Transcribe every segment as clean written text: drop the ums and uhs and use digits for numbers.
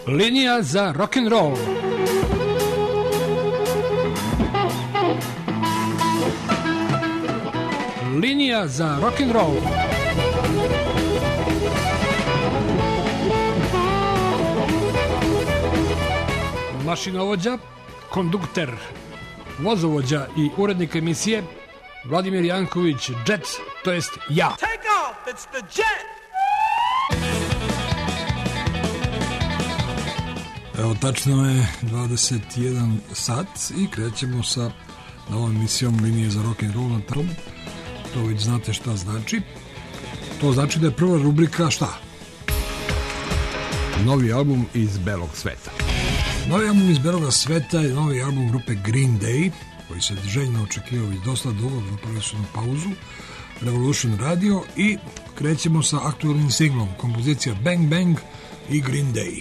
Linija za rock'n'roll. Linija za rock'n'roll. Mašinovođa, kondukter, vozovođa i urednik emisije Vladimir Janković, Jet, to jest ja. Take off, it's the Jet! Evo, tačno je 21 sat i krećemo sa novom emisijom Linije za rock'n'roll na tom. To već znate šta znači. To znači da je prva rubrika šta? Novi album iz belog sveta. Novi album iz belog sveta je novi album grupe Green Day, koji se željno očekivao već dosta dugo, napravili su na pauzu, Revolution Radio, i krećemo sa aktualnim singlom, kompozicija Bang Bang i Green Day.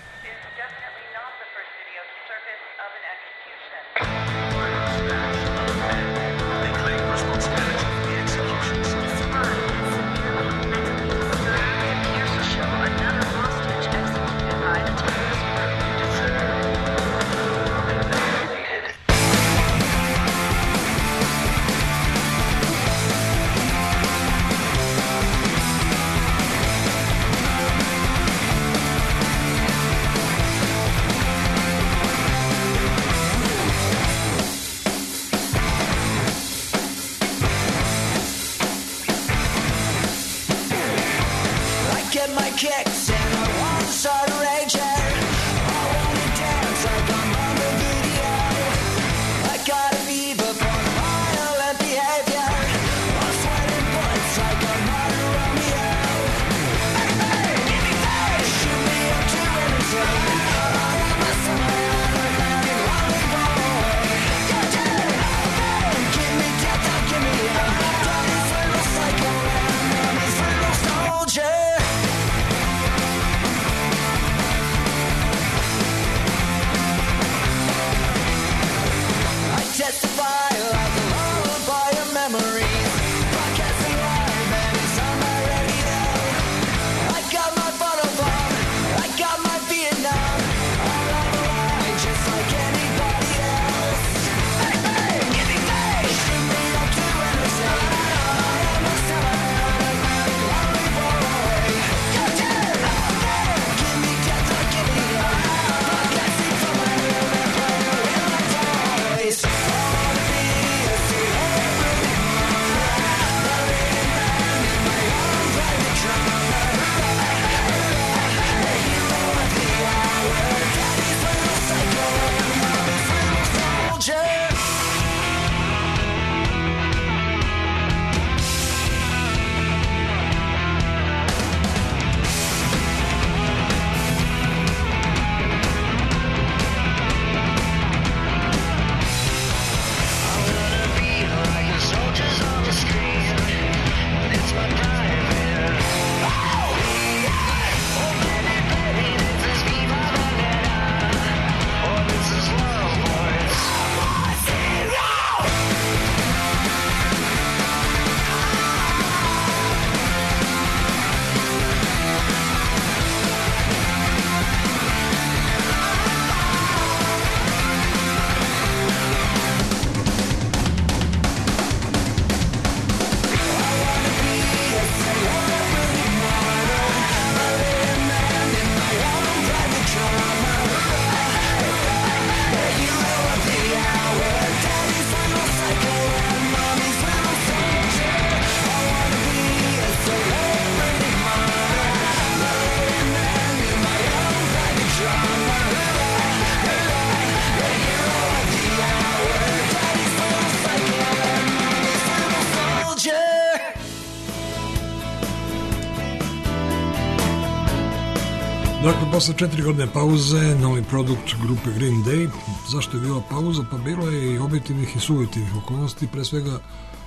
Dakle, posle 4 godine pauze, novi produkt grupe Green Day. Zašto je bila pauza? Pa bilo je i objektivnih i subjektivnih okolnosti. Pre svega,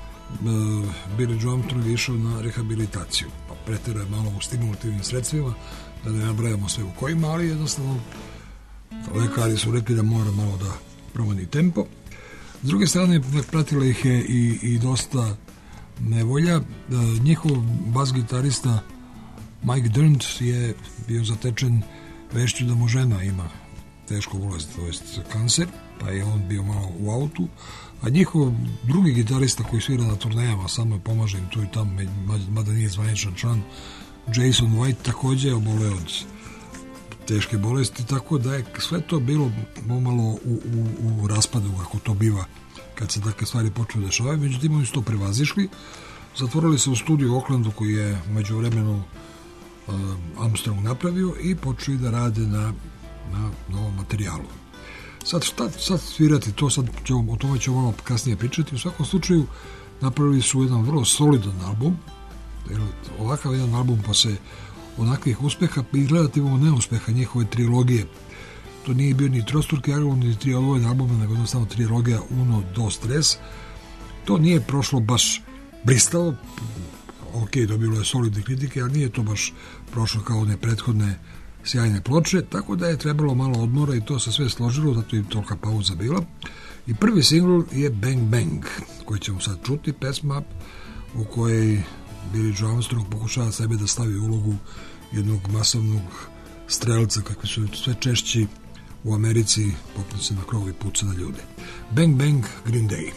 Billy Joe Armstrong je išao na rehabilitaciju. Pa pretjerao je malo u stimulativnim sredstvima, da ne nabrajamo sve u kojima, ali jednostavno lekari su rekli da mora malo da promeni tempo. S druge strane, pratila ih je i dosta nevolja. Njihov bas gitarista Mike Dirnt je bio zatečen vešću da mu žena ima tešku bolest, to jest kancer, pa je on bio malo u autu, a njihov drugi gitarista koji svira na turnejama, samo pomaže im tu i tamo, mada nije zvaničan član, Jason White, takođe je oboleo od teške bolesti, tako da je sve to bilo pomalo u raspadu, kako to biva kad se takve stvari počnu dešavaju. Međutim, oni su to prevazišli, zatvorili se u studiju u Oaklandu koji je među vremenu Armstrong napravio i počeli da rade na novom materijalu. Sad svirati, o tome ćemo malo kasnije pričati. U svakom slučaju napravili su jedan vrlo solidan album. Ovakav jedan album posle onakvih uspeha i relativno neuspeha njihove trilogije. To nije bio ni trostruki album, ni tri odvojene albume, nego jednostavno trilogija Uno, Dos, Tres. To nije prošlo baš blistavo. Ok, dobilo je solidne kritike, ali nije to baš prošlo kao one prethodne sjajne ploče, tako da je trebalo malo odmora i to se sve složilo, zato je tolika pauza bila. I prvi singl je Bang Bang, koji ćemo sad čuti, pesma u kojoj Billie Joe Armstrong pokušava sebe da stavi u ulogu jednog masovnog strelca, kakvi su sve češći u Americi, poput se na krovu i puca na ljude. Bang Bang, Green Day.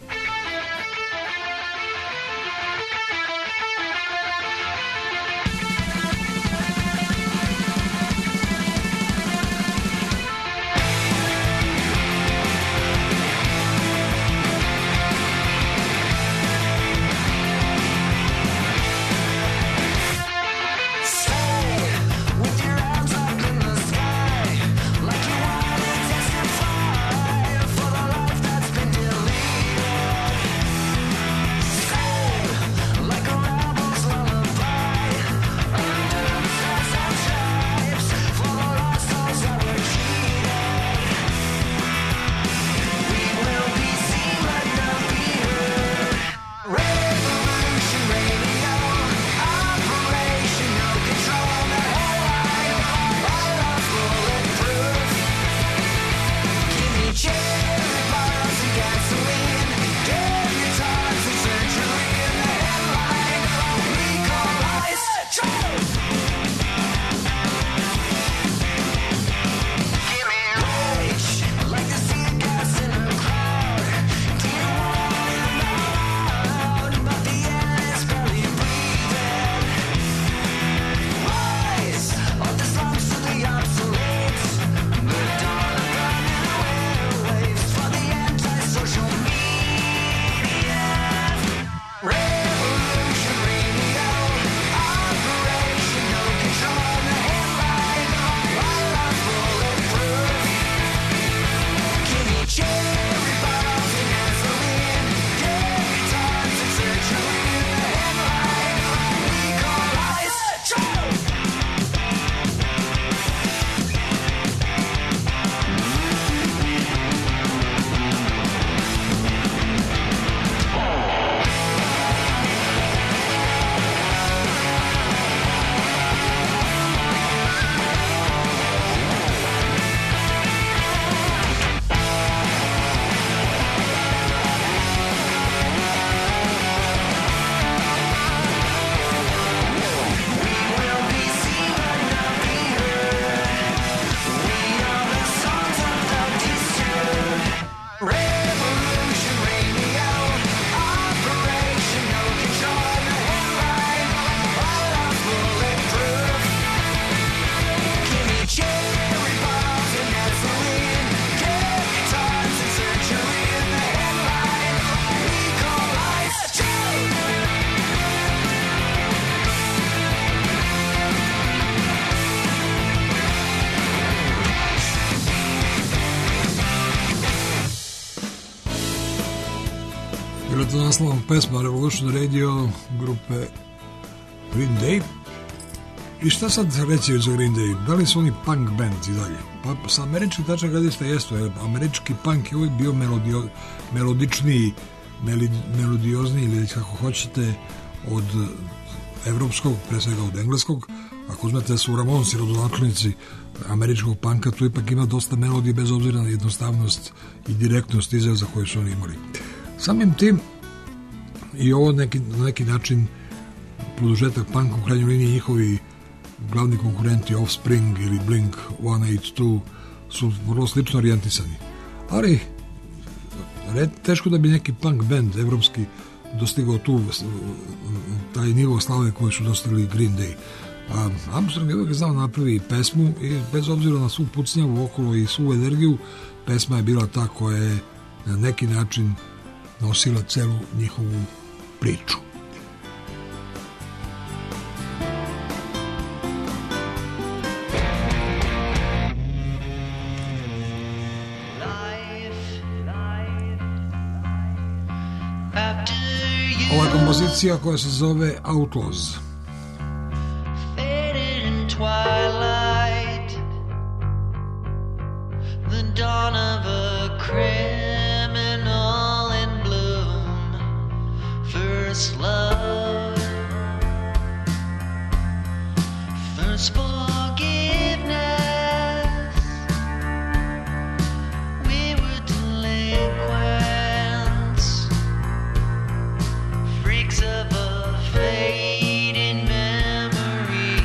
Naslovom pesma Revolution Radio grupe Green Day. I šta sad reći za Green Day? Da li su oni punk band i dalje? Pa sa američki tačan gradista jesu, jer američki punk je uvijek bio melodičniji, melodiozniji ili kako hoćete od evropskog, pre svega od engleskog. Ako uzmete da su Ramonsi, rodonačelnici američkog punka, tu ipak ima dosta melodije bez obzira na jednostavnost i direktnost izraza koju su oni imali. Samim tim i ovo na neki način produžetak punka, u krajnjoj liniji njihovi glavni konkurenti Offspring ili Blink-182 su vrlo slično orijentisani. Ali teško da bi neki punk band evropski dostigao taj nivo slave koji su dostigli Green Day. Armstrong je uvijek znao napravi pesmu i bez obzira na svu pucnjavu okolo i svu energiju, pesma je bila ta koja je na neki način nosila celu njihovu priču. Ova je kompozicija koja se zove Outlaws. Twilight, the dawn of a criminal in bloom, first love, first forgiveness, we were delinquents, freaks of a fading memory.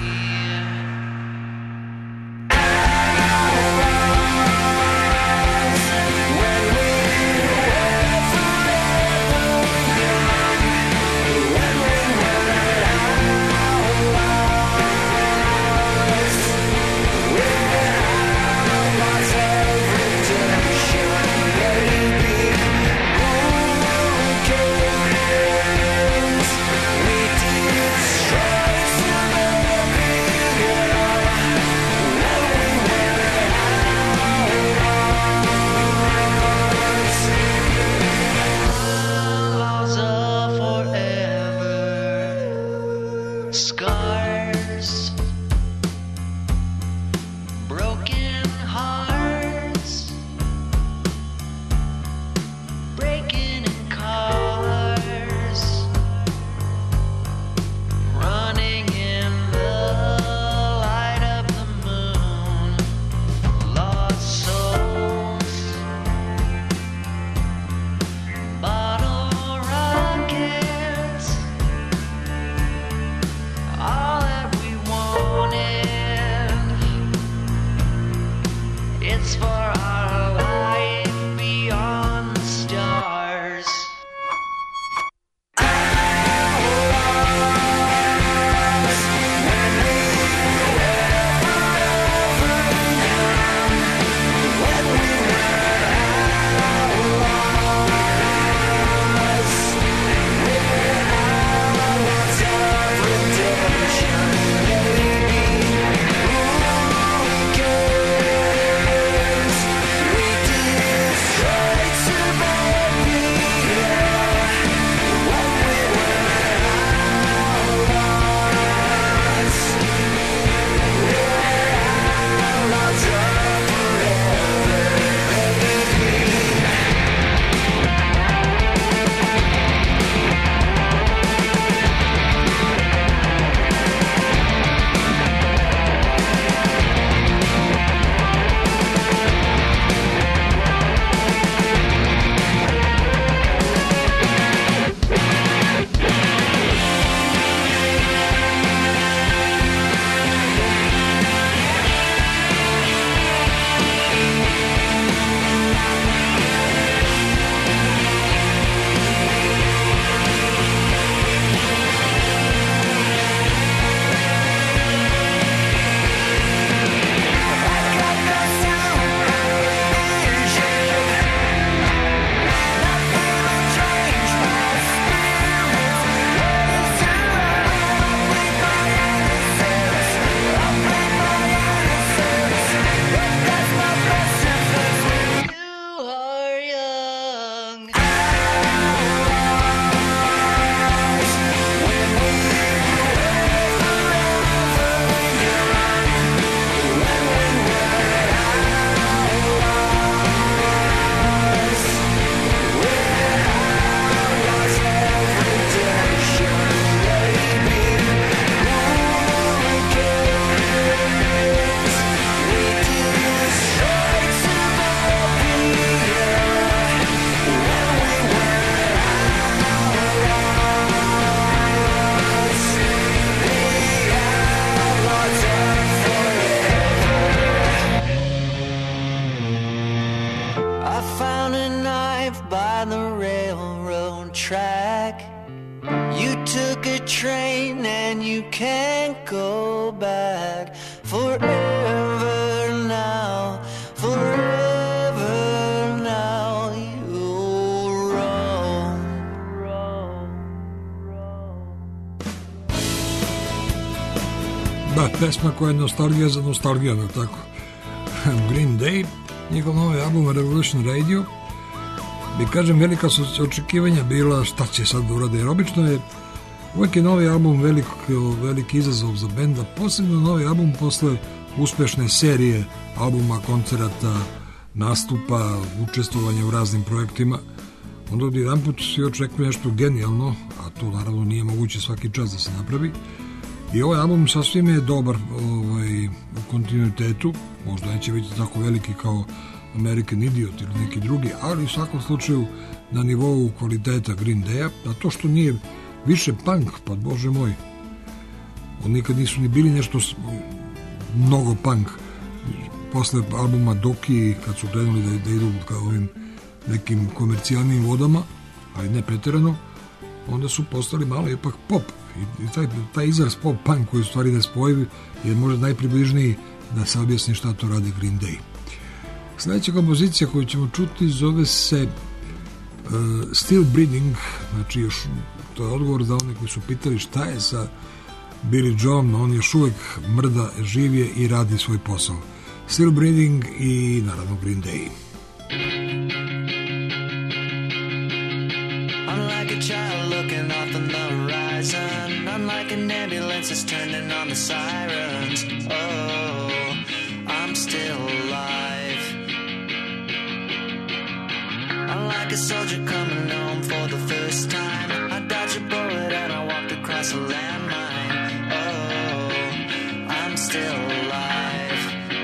go back. Forever now, forever now, you'll roam. Da, pesma koja je nostalgija za nostalgijom, tako. Green Day, njihov novi album Revolution Radio. I kažem, velika su očekivanja bila šta će sad da urade, jer obično je uvijek je novi album veliki izazov za benda, posebno novi album posle uspešne serije albuma, koncerata, nastupa, učestvovanja u raznim projektima. Onda od jedan put svi očekuju nešto genijalno, a to naravno nije moguće svaki čas da se napravi. I ovaj album sasvim je dobar u kontinuitetu, možda neće biti tako veliki kao American Idiot ili neki drugi, ali u svakom slučaju na nivou kvaliteta Green Day-a, a to što nije više punk, pa bože moj, oni nikad nisu ni bili nešto mnogo punk. Posle albuma Doki, kad su krenuli da idu ka ovim nekim komercijalnim vodama, ali ne preterano, onda su postali malo ipak pop. I taj izraz pop-punk koji u stvari ne spojivi je možda najpribližniji da se objasni šta to radi Green Day. Sljedeća kompozicija koju ćemo čuti zove se Still Breathing, znači još to je odgovor za one koji su pitali šta je sa Billy Joe, on još uvijek mrda, živ je i radi svoj posao. Still Breathing i naravno Green Day. Unlike a child looking off on the horizon, unlike an ambulance that's turning on the sirens. Oh, I'm still alive. Unlike a soldier coming home for the first time, I dodged a bullet and I walked across a landmine. Oh, I'm still alive.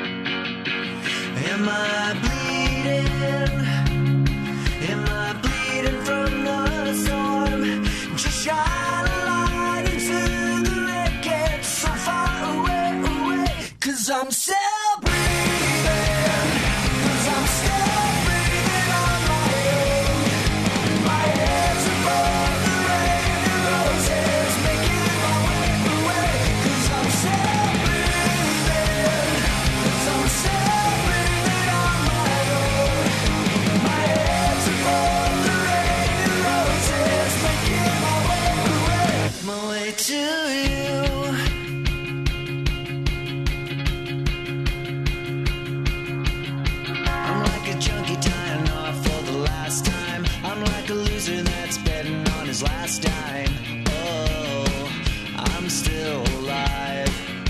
Am I bleeding? Am I bleeding from the storm? Just shine a light into the wreckage so far away, away. 'Cause I'm still breathing. 'Cause I'm still breathing on my own. My head's above the rain and roses, making my way away. 'Cause I'm still breathing. 'Cause I'm still breathing on my own. My head's above the rain and roses, making my way away. My way to you. I'm like a junkie tying off for the last time. I'm like a loser that's betting on his last dime. Oh, I'm still alive.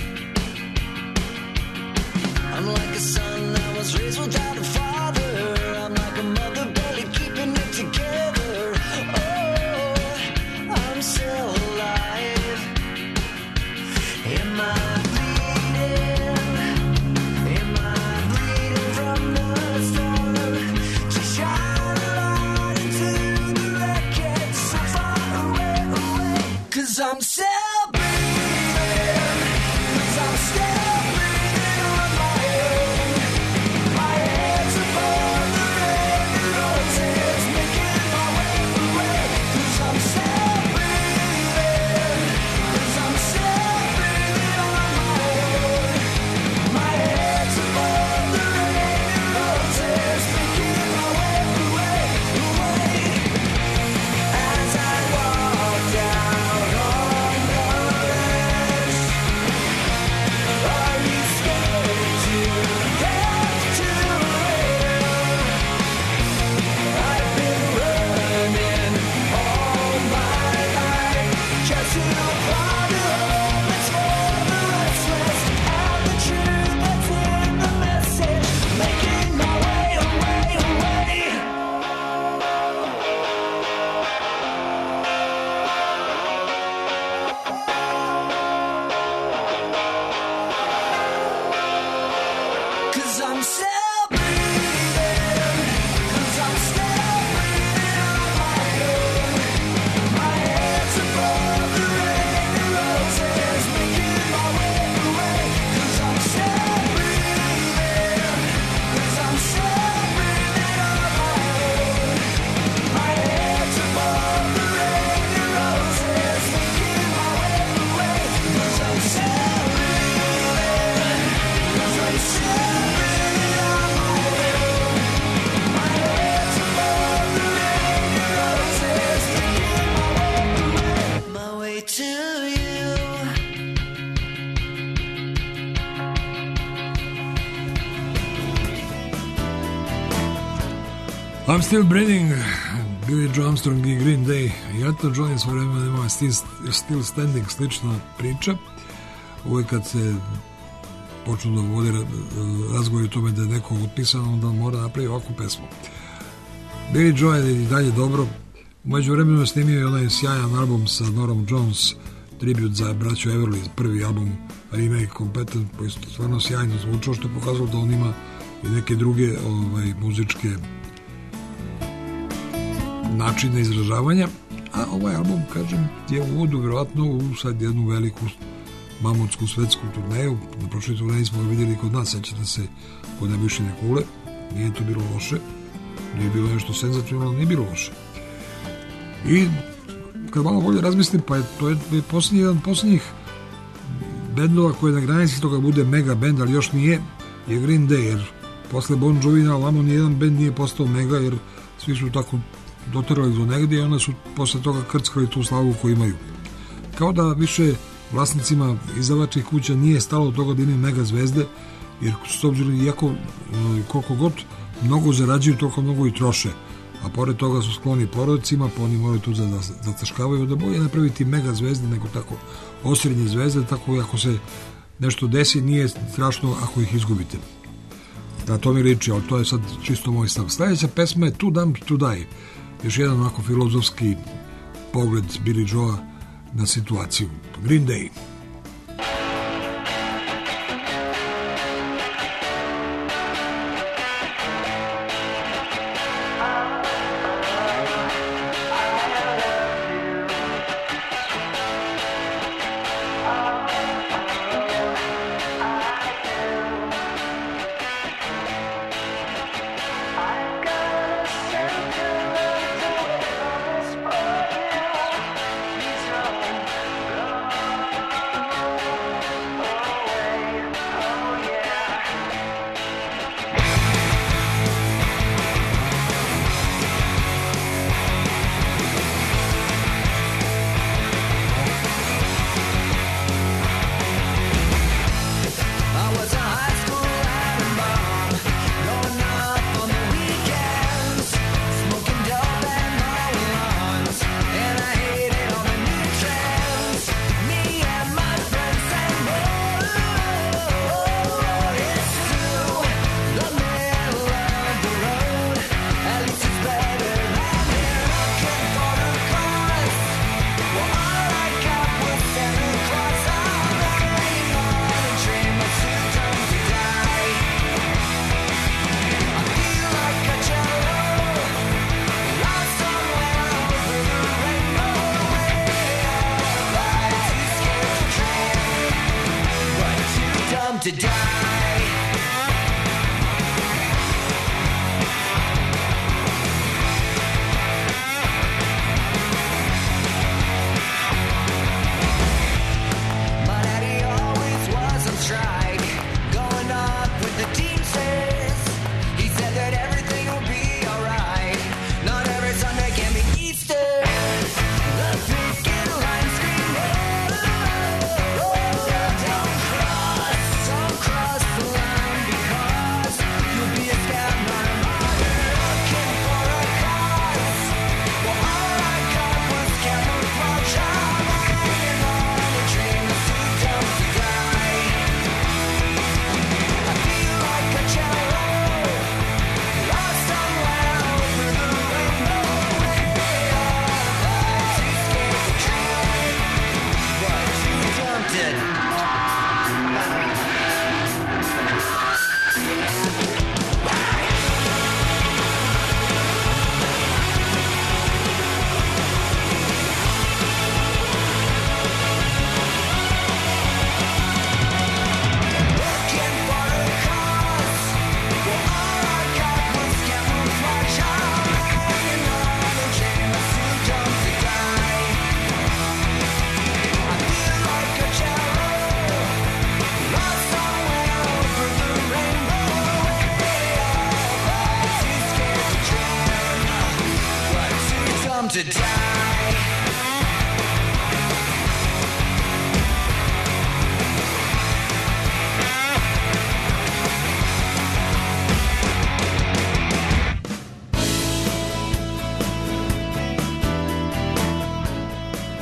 I'm like a son that was raised without a father. I'm like a mother barely keeping it together. Oh, I'm still alive. Am I bleeding? Am I bleeding from the storm? Just shine a light into the wreckage so far away, away. 'Cause I'm still breathing. 'Cause I'm still breathing on my own. My head's above the rain and roses, making my way away. 'Cause I'm still breathing. 'Cause I'm still breathing on my own. My head's above the rain and roses, making my way away, away. As I walk down on the ledge, are you scared to death to live? I've been running all my life just to find a home that's for the restless and the truth that's in the message, making my way away, away. Cause I'm still breathing. Cause I'm still breathing on my own. My head's above the rain and roses, making my way away. Cause I'm still breathing. Cause I'm still breathing on my own. My head's above the rain and roses, making my way away. Cause I'm still breathing. I'm Still Breathing, Billy Joe Armstrong i Green Day. I Elton John je svoje vremena imao Still Standing, slična priča. Uvijek kad se počnu da vode razgovori o tome da je neko otpisan, onda mora napravi ovakvu pesmu. Billy Joe je i dalje dobro. Umeđu vremenu je snimio i onaj sjajan album sa Norom Jones, tribut za braću Everly, prvi album Remake Competent, koji je stvarno sjajno zvučao, što je pokazalo da on ima i neke druge muzičke načine izražavanja, a ovaj album, kažem, je u uvodu vjerovatno u sad jednu veliku mamutsku svetsku turneju. Na prošloj turneji smo ga vidjeli kod nas, sećate se, kod Nebojšine Kule, nije to bilo loše, nije bilo nešto senzacionalno, nije bilo loše. I kad malo bolje razmislim, pa to je jedan posljednjih bendova koji je na granici toga bude mega bend, ali još nije, je Green Day, jer posle Bon Jovina ovamo nijedan bend nije postao mega, jer svi su tako doterali do negdje i onda su posle toga krckali tu slavu koju imaju. Kao da više vlasnicima izdavačkih kuća nije stalo od toga da imaju mega zvezde, jer s obzirom iako koliko god mnogo zarađuju, toliko mnogo i troše, a pored toga su skloni porodicima, pa oni moraju tu da zatrškavaju, da bolje napraviti mega zvezde nego tako osrednje zvezde, tako ako se nešto desi nije strašno ako ih izgubite. Da, to mi liči, ali to je sad čisto moj stav. Sljedeća pesma je Too Dumb to Die. Još jedan onako filozofski pogled Billy Joe na situaciju. Green Day. To die. My daddy always was on strike, going up with the Teamsters. He said that everything will be alright. Not every Sunday can be Easter. The picket line scream, oh, don't cross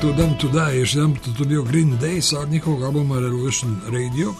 Too Dumb to Die, još jedan to bio Green Day sa njihovog albuma Revolution Radio.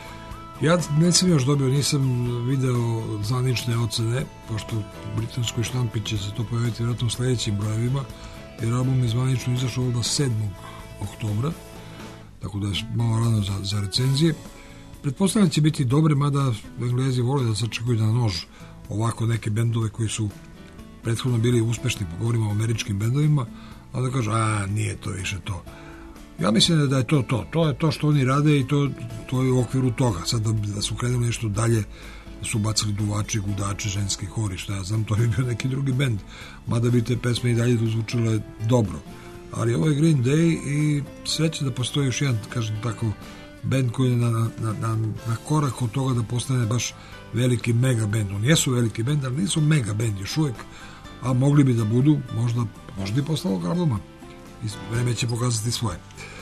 Ja nisam video zvanične ocene, pošto u britanskoj štampi će se to pojaviti vjerojatno u sledećim brojevima, jer album je zvanično izašao ovdje 7. oktobra, tako da je malo rano za recenzije. Pretpostavljam će biti dobre, mada Englezi vole da sačekuju na nož ovako neke bendove koji su prethodno bili uspešni, govorimo o američkim bendovima, a da kažu, nije to više to. Ja mislim da je to je to što oni rade i to je u okviru toga. Sad da su krenuli nešto dalje, da su bacili duvači, gudači, ženski hori, šta ja znam, to bi bio neki drugi bend, mada bi te pesme i dalje zvučile dobro. Ali ovo je Green Day i sreće da postoji još jedan, kažem tako, bend koji je na korak od toga da postane baš veliki mega bend. Oni jesu veliki bend, ali nisu mega bend još uvijek, a mogli bi da budu, možda i posle ovog albuma. I vreme će pokazati svoje.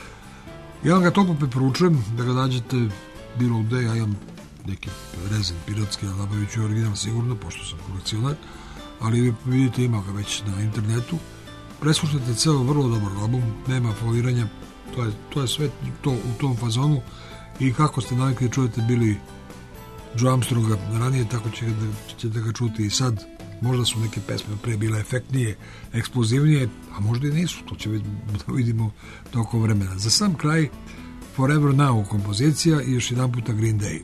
Ja vam ga toplo preporučujem da ga nađete bilo gde. Ja imam neki rezen piratski, ali nabavit ću original sigurno, pošto sam kolekcionar, ali vidite, ima ga već na internetu. Preslušajte ceo vrlo dobar album, nema foliranja, to je sve to u tom fazonu i kako ste navikli čujete bili Joe Armstronga ranije, tako ćete ga čuti i sad. Možda su neke pesme pre bile efektnije, eksplozivnije, a možda i nisu, to će da vidimo tokom vremena. Za sam kraj Forever Now kompozicija i još jedan puta Green Day.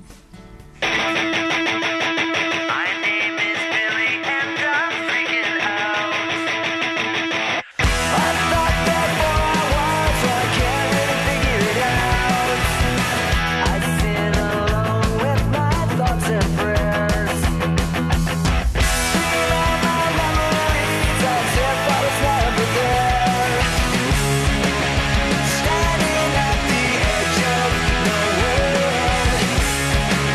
Standing at the edge of nowhere.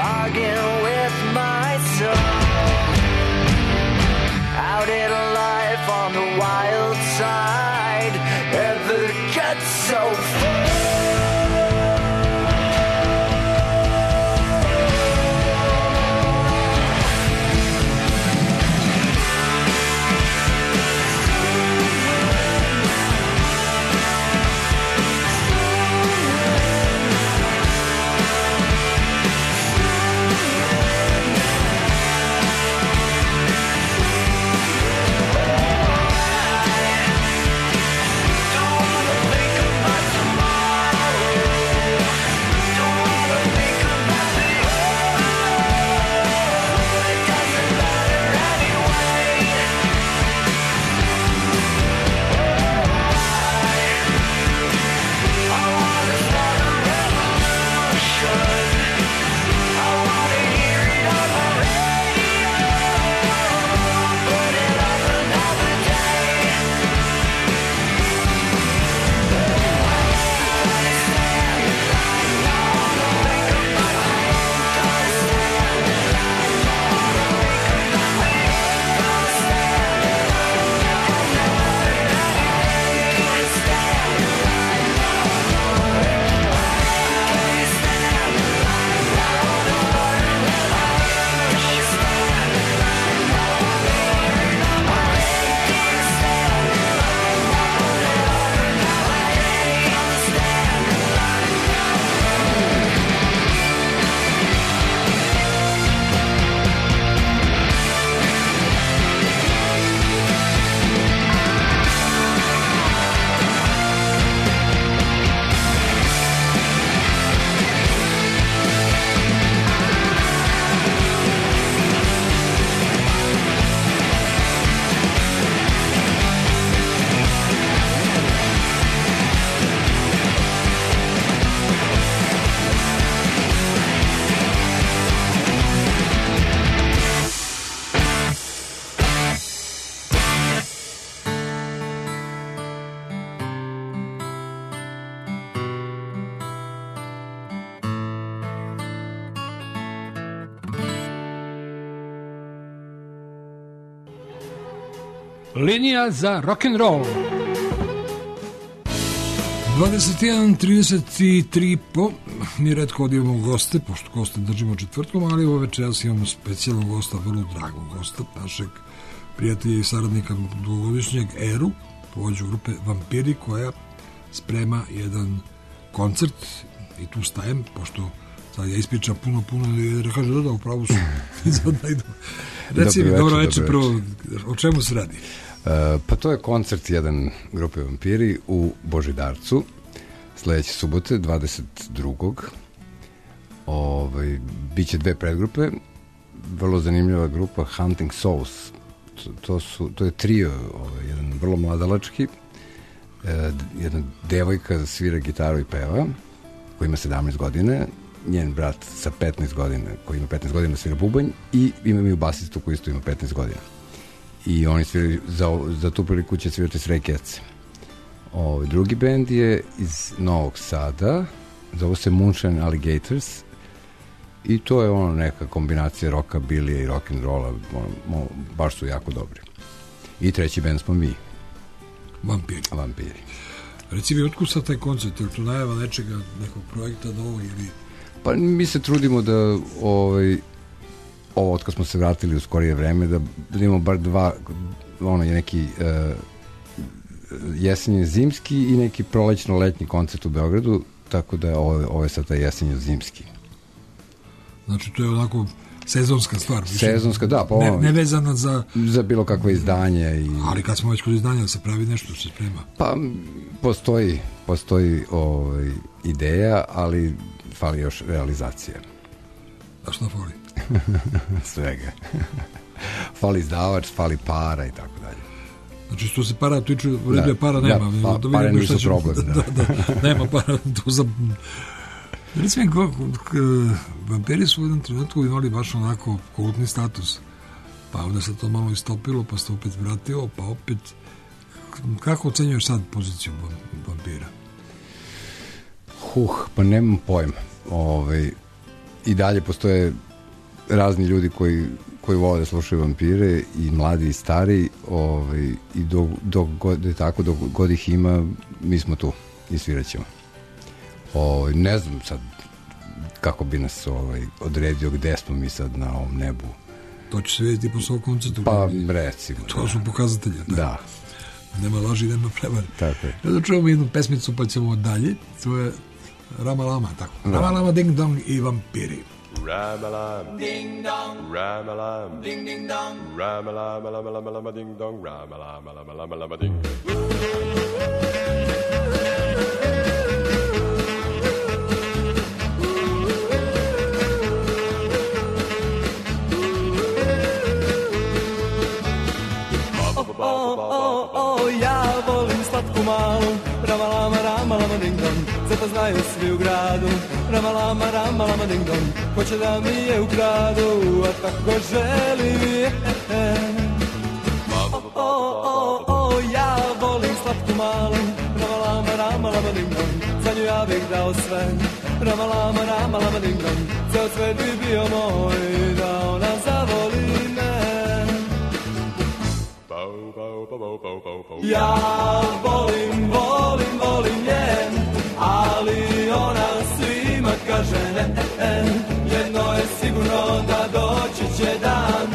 bargain with my soul. Out in life on the wild side, ever get so full? Linija za rock'n'roll. 21:33 po. Mi retko odijemo u goste, pošto goste držimo četvrtkom, ali ove večeras imamo specijalnog gosta, vrlo dragog gosta, našeg prijatelja i saradnika dugogodišnjeg Eru, vođu grupe Vampiri, koja sprema jedan koncert i tu stajem, pošto sad ja ispričam puno i kaže da upravo su. Reci mi, dobro večer, prvo, o čemu se radi? Pa to je koncert jedan grupe Vampiri u Božidarcu sledeće subote 22. Biće dve predgrupe, vrlo zanimljiva grupa Hunting Souls. To je trio, jedan vrlo mladalački, jedna devojka svira gitaru i peva, koji ima 17 godina, njen brat sa 15 godina, koji ima 15 godina svira bubanj, i imaju basistu koji isto ima 15 godina. I oni sviraju, za tu priliku će svirati s Ray Cats. Drugi bend je iz Novog Sada, zove se Moonshine Alligators, i to je neka kombinacija rockabilija i rock'n'rolla, baš su jako dobri. I treći bend smo mi. Vampiri. Reci mi, otkud sad taj koncert? Je li to najava nečega, nekog projekta novog ili... Pa mi se trudimo da ovo otkad smo se vratili u skorije vreme, da imamo bar dva, neki jesenji zimski i neki prolećno-letnji koncert u Beogradu, tako da ovo je sad taj jesenjo-zimski. Znači to je onako sezonska stvar. Sezonska, da. Pa ne vezana za bilo kakvo izdanje. Ali kad smo već kod izdanja, se pravi nešto, se sprema. Pa postoji ideja, ali fali još realizacija. A šta fali? Svega. Fali izdavač, fali para i tako dalje. Znači što se para tiče, para nema. Da, pare nisu problem. Nema para. Recimo, Vampiri su u jednom trenutku imali baš onako kultni status. Pa onda se to malo istopilo, pa se opet vratilo, pa opet... Kako ocenjuješ sad poziciju Vampira? Pa nemam pojma. i dalje postoje razni ljudi koji vole da slušaju vampire, i mladi i stari, i dok god je tako, dok god ih ima, mi smo tu i svirat ćemo. Ne znam sad kako bi nas odredio gde smo mi sad na ovom nebu. To će se vidjeti po svog koncertu. Pa recimo. To su pokazatelje. Da. Nema laži, nema prevare. Tako je. Da čujemo jednu pesmicu pa ćemo dalje. To je Rama Lama, tako. Rama Lama, Ding Dong i vampiri. Ram-a-lam, ding-dong, ram-a-lam, ding-ding-dong, ram-a-lam, lam-a-lam, ding-dong, ram-a-lam, lam-a-lam, ding. Ja volim slatku malu, rama lama ding dong, zato znaju svi u gradu. Rama lama ding dong, hoće da mi je ukradu, a tako želim je. Ja volim slatku malu, rama lama ding dong, za nju ja bih dao sve. Rama lama ding dong, ceo svet bi bio moj, da ona zavoli me. Ja volim njen, ali ona svima kaže ne. Jedno je sigurno da doći će dan,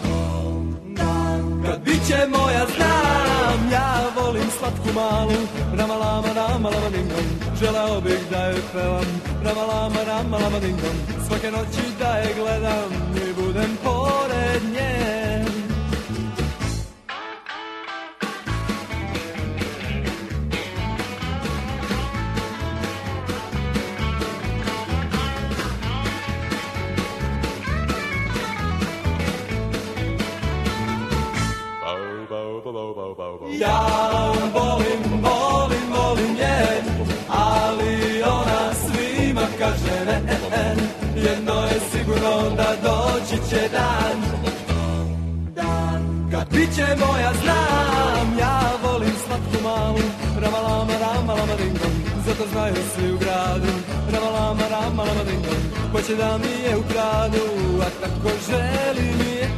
kad bit će moja znam. Ja volim slatku malu, rama lama ding dong, želeo bih da je pevam. Rama lama ding dong, svake noći da je gledam i budem pored nje. Ja volim njen, ali ona svima kaže ne. Jedno je sigurno da doći će dan, kad bit će moja znam. Ja volim slatku malu, rama lama ding dong, zato znaju svi u gradu. Rama lama ding dong, hoće da mi je ukradu, a tako želim je.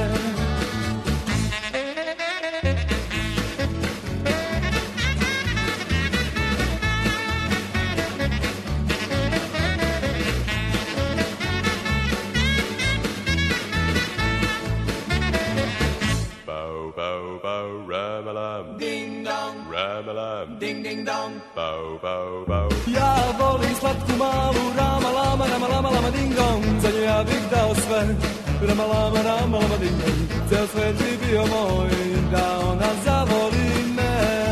Ding-ding-dong, bow. Ja volim slatku malu, rama lama ding-dong, za nju ja bih dao sve. Rama lama ding-dong, ceo svet bi bio moj, da ona zavoli me.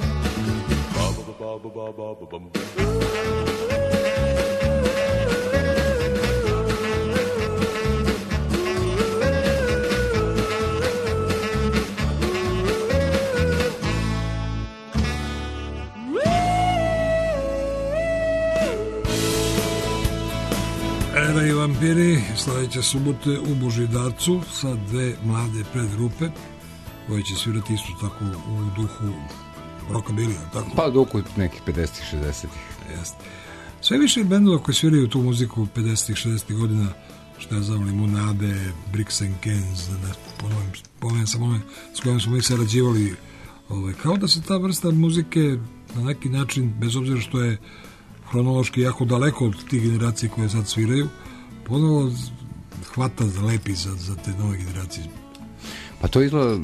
Era i vampiri sledeće subote u Božidarcu sa dve mlade predgrupe koje će svirati isto tako u duhu rockabilija, tako? Pa duhu nekih 50-ih, 60-ih. Jeste. Sve više bendova koji sviraju tu muziku 50-ih, 60-ih godina, što ja znam, Limunade, Bricks and Cans, da ne pomenem samo one s kojima smo mi sarađivali, kao da se ta vrsta muzike na neki način, bez obzira što je hronološki jako daleko od tih generacije koje sad sviraju, ponovo hvata, lepi za te nove generacije. Pa to izgleda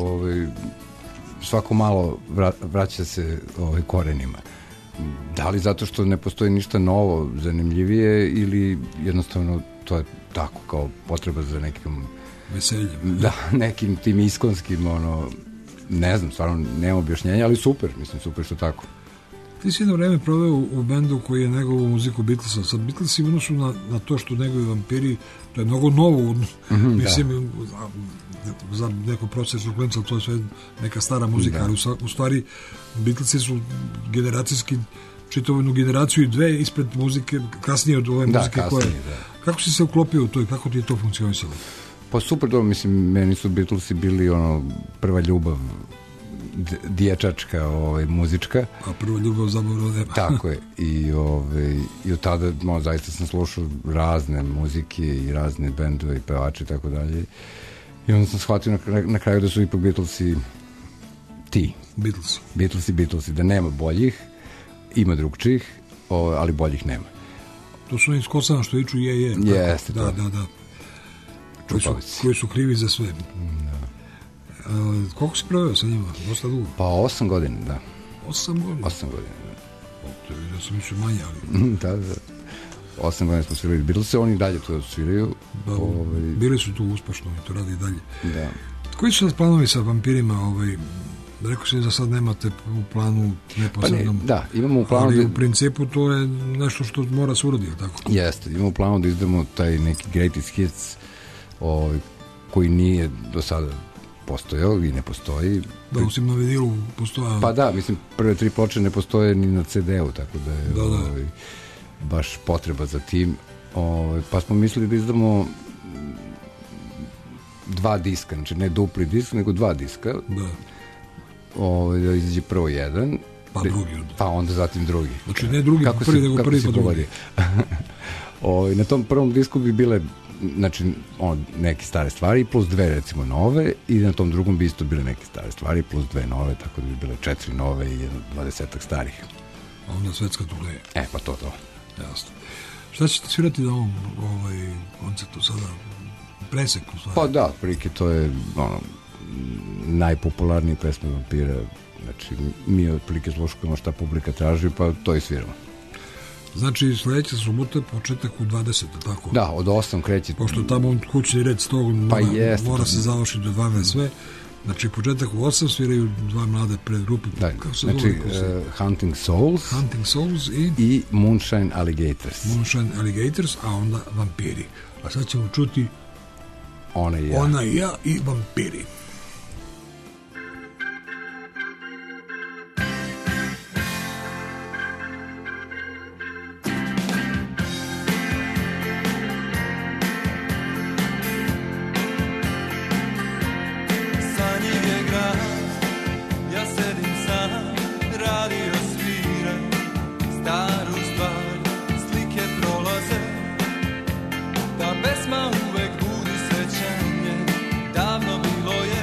svako malo vraća se korenima. Da li zato što ne postoji ništa novo, zanimljivije, ili jednostavno to je tako kao potreba za nekim veseljem. Da, nekim tim iskonskim, ne znam, stvarno nema objašnjenja, ali super, mislim, super što tako. Ti si jedno vreme proveo u bendu koji je negovu muziku Beatlesa. Sad Beatlesi odnosu na to što negovi vampiri, to je mnogo novo, mislim, za neko prosječnog klinca, to je sve neka stara muzika, ali u stvari Beatlesi su generacijski čitavu generaciju i dve ispred muzike, kasnije od ove muzike koje... Kako si se uklopio u to i kako ti je to funkcionisalo? Pa super, dobro, mislim, meni su Beatlesi bili prva ljubav dječačka muzička. A prva ljubav zabavno nema. Tako je. I od tada zaista sam slušao razne muzike i razne bendove i pevače i tako dalje. I onda sam shvatio na kraju da su ipak Beatlesi ti. Beatlesi, da nema boljih, ima drugčijih, ali boljih nema. To su oni s kosama što iču je. Jeste, da. Koji su krivi za sve. Koliko si proveo sa njima? Dosta dugo? Pa 8 godina, da. 8 godina? 8 godina, da. Ja sam više manje, ali... Da. 8 godina smo svirali Beatlese, oni dalje to sviraju. Bili su tu uspešno i to radi i dalje. Da. Koji su sad planovi sa vampirima? Rekao si da sad nemate u planu neposrednom. Pa ne, da, imamo u planu... Ali u principu to je nešto što mora se uraditi, tako? Jeste, imamo u planu da izdamo taj neki greatest hits koji nije do sada postojao i ne postoji. Da, osim na vinilu postoja... Pa da, mislim, prve 3 ploče ne postoje ni na CD-u, tako da je baš potreba za tim. Pa smo mislili da izdamo 2 diska, znači ne dupli disk, nego 2 diska. Da. Da izađe prvo jedan, pa drugi. Pa onda zatim drugi. Znači ne drugi, prvi, nego prvi pa drugi. Na tom prvom disku bi bile neke stare stvari plus 2 recimo nove i na tom drugom bi isto bile neke stare stvari plus 2 nove, tako da bi bile 4 nove i 20 starih. A onda svetska turneja. Pa to. Jasno. Šta ćete svirati na ovom koncertu sada? Presek u stvari? Pa da, prilike to je najpopularniji pesme Vampira. Znači, mi otprilike slušamo šta publika traži, pa to i sviramo. Znači, sledeća subota, početak u 20, tako? Da, od 8 kreće. Pošto tamo kućni red s tog mora se završiti do 12 sve. Znači, početak u 8 sviraju 2 mlade predgrupe. Da, znači, Hunting Souls i Moonshine Alligators, a onda Vampiri. A sad ćemo čuti Ona i ja i Vampiri. Pesma uvek budi sećanje, davno bilo je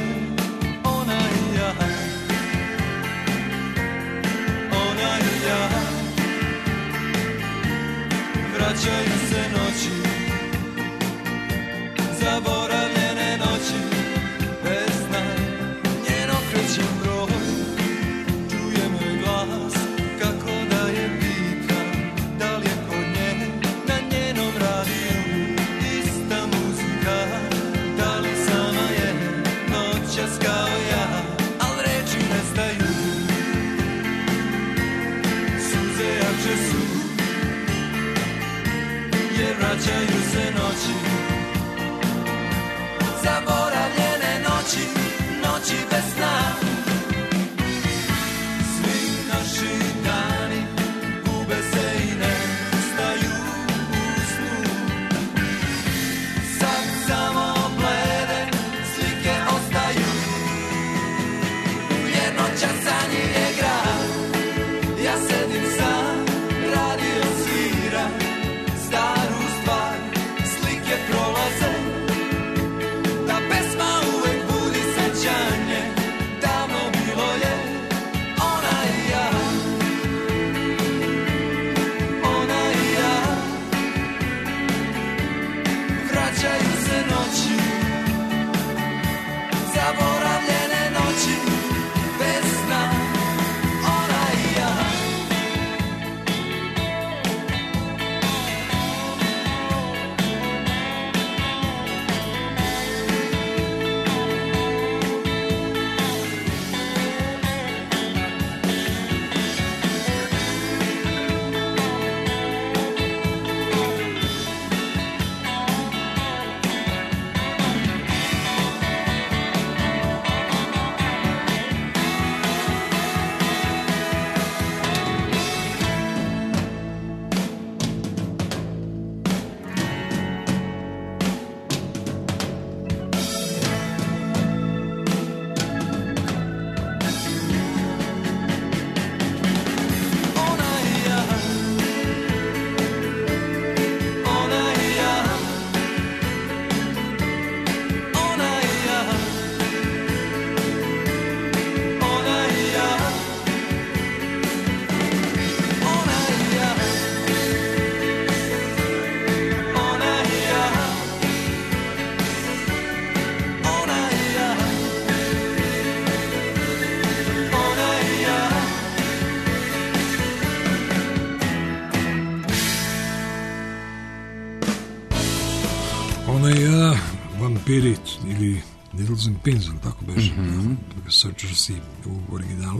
onaj Vampiri ili Needles and Pins, ali tako beže, Searchers u originalu.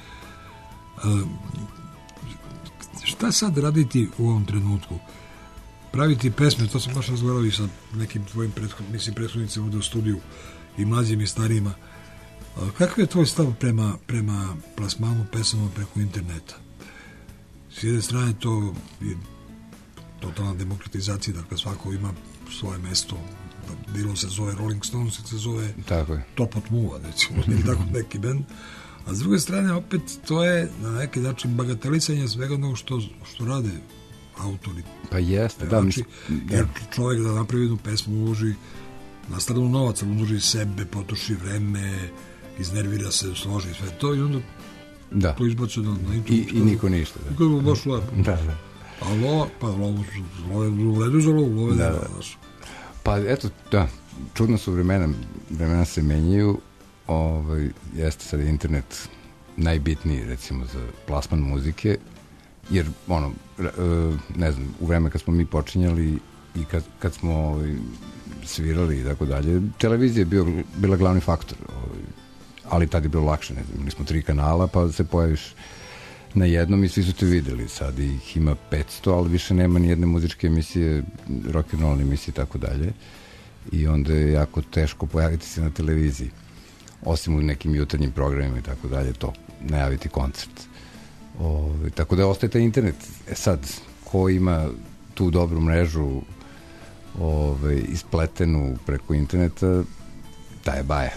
Šta sad raditi u ovom trenutku? Praviti pesme, to sam baš razgovarao i sa nekim tvojim prethodnicima ovde u studiju, i mlađim i starijima. Kakav je tvoj stav prema plasmanu pesama preko interneta? S jedne strane to je totalna demokratizacija, dakle svako ima svoje mesto, bilo se zove Rolling Stones, se zove Top od Muva, recimo, ili tako neki band. A s druge strane, opet, to je na neki način bagatelisanje svega onog što rade autori. Pa jeste, jer čovjek da napravi jednu pesmu uloži na stranu novac, ali uloži sebe, potroši vreme, iznervira se, složi sve to i onda to izbacu na internet. I niko ništa. Niko je baš lepo. A lova, pa lovu u redu za lovu, love nema. Pa eto, čudno su vremena se menjaju, jeste sad internet najbitniji, recimo, za plasman muzike, jer, ne znam, u vreme kad smo mi počinjali i kad smo svirali i tako dalje, televizija je bila glavni faktor, ali tad je bilo lakše, ne znam, imali smo 3 kanala, pa se pojaviš na jednom i svi su te videli, sad ih ima 500, ali više nema ni jedne muzičke emisije, rock'n'roll emisije i tako dalje, i onda je jako teško pojaviti se na televiziji, osim u nekim jutarnjim programima i tako dalje, to, najaviti koncert. Tako da ostaje taj internet. Sad, ko ima tu dobru mrežu ispletenu preko interneta, ta je baja.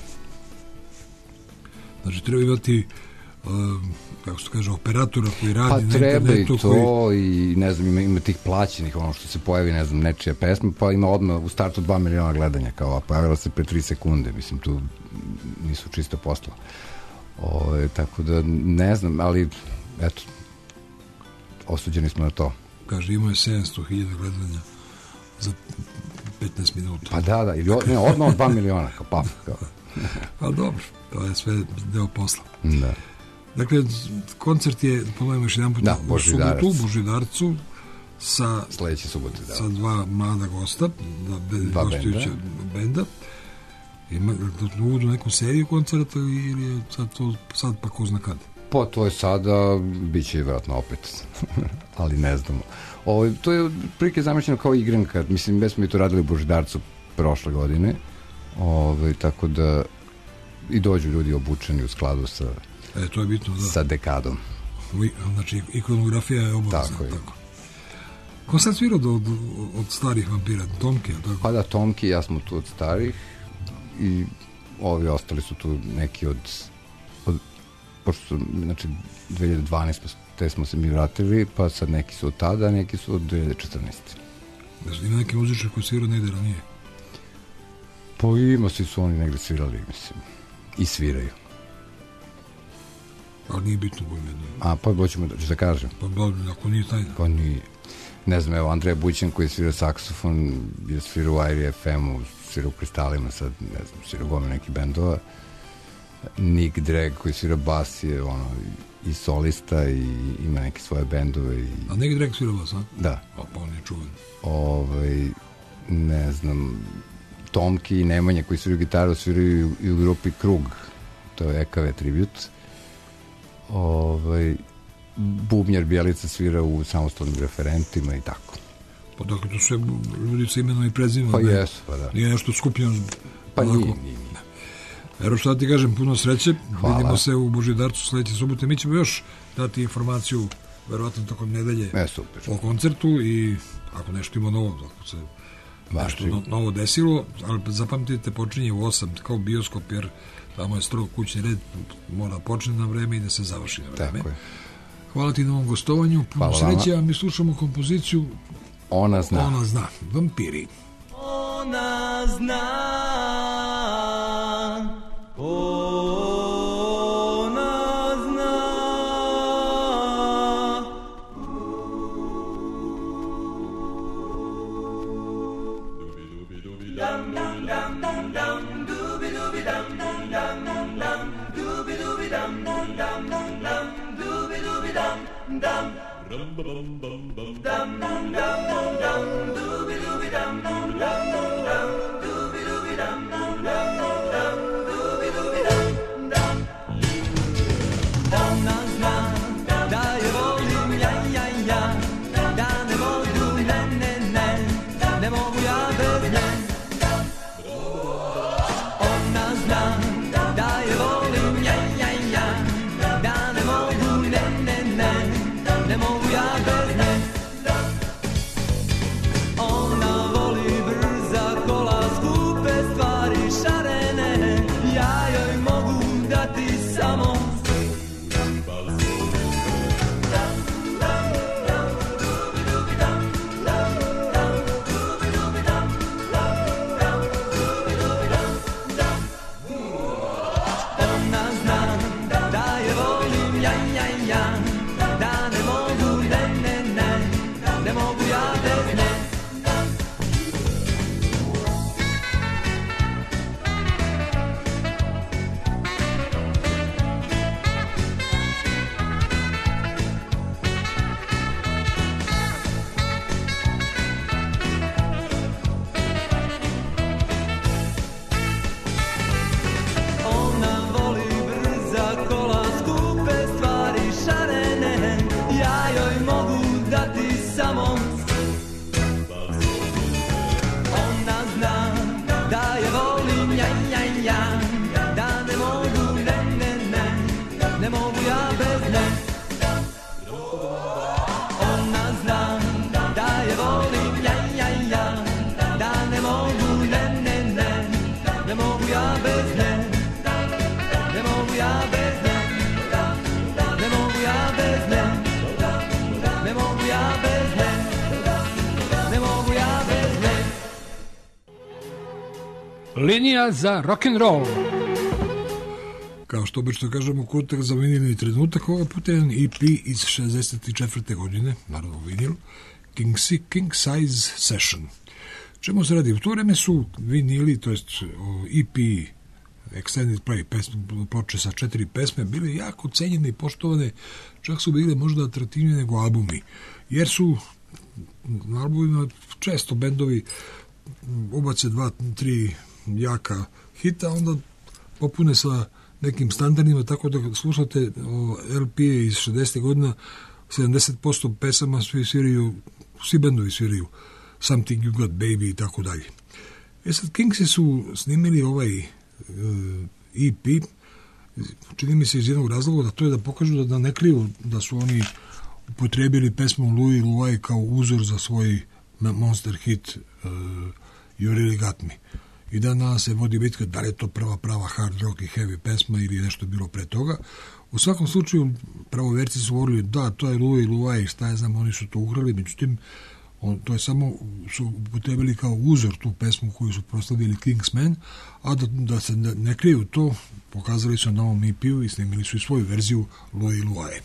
Znači, treba imati kako se kaže, operatora koji radi na treba internetu. Pa treba i to i ne znam, ima tih plaćenih, ono što se pojavi, ne znam, nečija pesma, pa ima odmah u startu 2 miliona gledanja, kao pojavila se pre 3 sekunde, mislim, tu nisu čista posla. Tako da, ne znam, ali eto, osuđeni smo na to. Kaže, imao je 700.000 gledanja za 15 minuta. Pa da, ili odmah 2 miliona, kao paf. Pa dobro, to je sve deo posla. Da. Dakle, koncert je, ponovimo još jedan put, u subotu, u Božidarcu, sa sledeće subote, sa 2 mlada gosta, gostujuća benda. Ima u neku seriju koncerta ili je sad pa ko zna kad? Pa to je sada, bit će vjerojatno opet, ali ne znamo. To je prilike zamišljeno kao igranka, mislim, već smo i to radili u Božidarcu prošle godine, tako da i dođu ljudi obučeni u skladu sa to je bitno, da. Sa dekadom. Znači, ikonografija je obavezna. Tako je. Ko sad svirao od starih vampira? Tomki? Pa da, Tomki, ja smo tu od starih i ovi ostali su tu neki od pošto su, znači, 2012 te smo se mi vratili, pa sad neki su od tada, a neki su od 2014. Znači, ima neki muzičar koji svirao negde ranije? Pa ima, svi su oni negde svirali, mislim, i sviraju. Ali nije bitno bojme. Pa hoćemo da kažem. Pa ako nije tajna. Pa nije. Ne znam, evo, Andreja Bućan koji svira saksofon, je svirao u Airi FM-u, svirao u Kristalima, sad, ne znam, svirao gome neki bendova. Nick Drag koji svira bas je, i solista i ima neke svoje bendove. A Nick Drag svira bas, a? Da. Pa on je čuven. Ne znam, Tomki i Nemanja koji sviraju gitaru, sviraju i u grupi Krug, to je EKV tribute. Bubnjar Bjelica svira u samostalnim referentima i tako. Pa dakle, to sve ljudi sa imenom i prezimenom. Pa jesu, pa da. Nije nešto skupljeno. Pa nije. Evo što da ti kažem, puno sreće. Hvala. Vidimo se u Božidarcu sledeće subote. Mi ćemo još dati informaciju, verovatno tokom nedelje, o koncertu i ako nešto ima novo, ako se nešto novo desilo, ali zapamtite, počinje u 8, kao bioskop, jer tamo je strog kućni red, mora počne na vreme i da se završi na vreme. Tako je. Hvala ti na ovom gostovanju, puno sreće, a mi slušamo kompoziciju Ona zna. Ona zna, Vampiri. Ona zna, ona zna. Dum dum dum dum dum, dooby dooby dum dum dum dum dum, dooby dooby dum dum dum dum dum, dooby dooby dum dum. Rum bum bum bum dum dum dum dum dum, dooby dooby dum dum dum dum dum. Linija za rock'n'roll. Kao što obično kažemo, kutak za vinilni trenutak, ovaj put je jedan EP iz 64. godine, naravno vinil, King Size Session. Čemu se radi? U to vreme su vinili, to jest EP, Extended Play, ploče sa 4 pesme, bile jako cenjene i poštovane, čak su bile možda atraktivnije nego albumi, jer su na albumima često bendovi ubace 2-3 jaka hita, onda popune sa nekim standardima, tako da slušate LP iz 60. godina, 70% pesama svi bendovi sviraju Something You Got Baby i tako dalje. Sad Kingsi su snimili ovaj EP, čini mi se iz jednog razloga, da to je da pokažu da ne kriju da su oni upotrebili pesmu Louie Louie kao uzor za svoj monster hit You Really Got Me. I da nas se vodi bitka da li je to prava hard rock i heavy pesma ili nešto bilo pre toga. U svakom slučaju pravoverci su govorili da to je Louie Louie, šta ja znam, oni su to ugrali, međutim to je samo su upotrebili kao uzor tu pesmu koju su proslavili Kingsmen, a da se ne kriju to, pokazali su na ovom EP-u i snimili su i svoju verziju Louie Louie.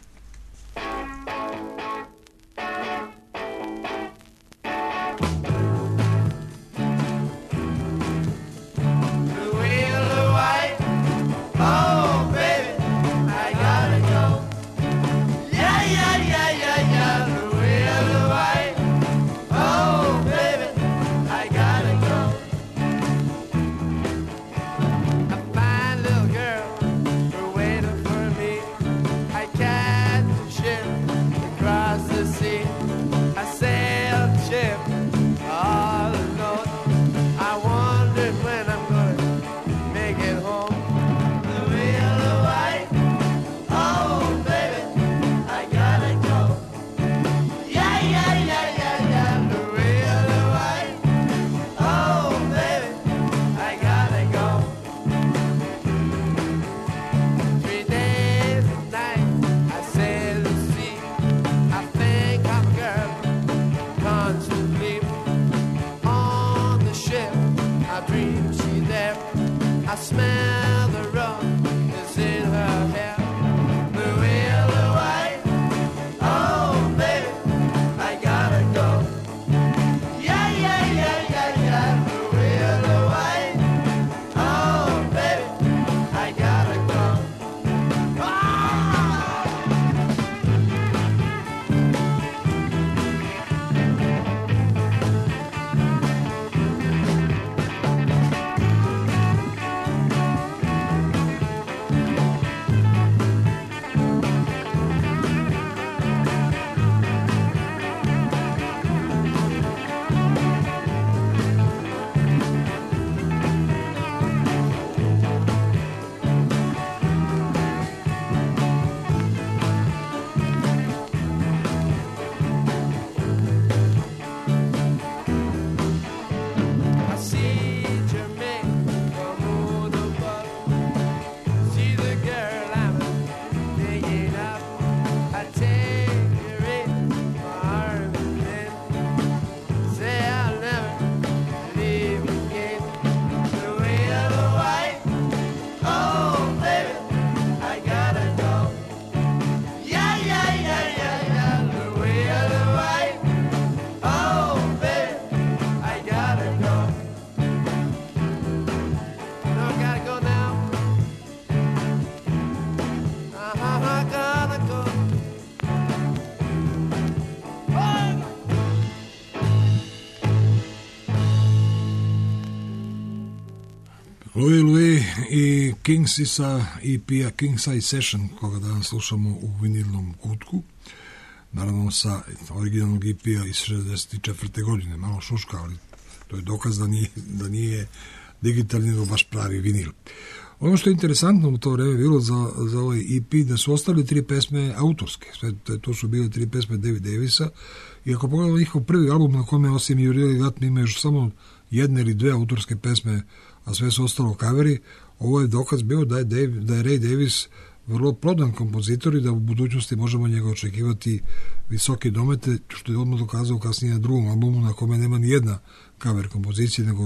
Louie Louie i Kingsi sa EP-a King Size Session, koga danas slušamo u vinilnom kutku, naravno sa originalnog EP-a iz 64. godine, malo šuška, ali to je dokaz da nije digitalni, nego baš pravi vinil. Ono što je interesantno u to vreme bilo za ovaj EP, da su ostali 3 pesme autorske, sve to su bile 3 pesme Davida Davisa, i ako pogledamo njihov prvi album na kome osim You Really Got Me ima još samo 1 ili 2 autorske pesme, a sve su ostalo kaveri, ovo je dokaz bio da je Ray Davis vrlo plodan kompozitor i da u budućnosti možemo njega očekivati visoke domete, što je odmah dokazao kasnije na drugom albumu na kome nema ni jedna cover kompozicije, nego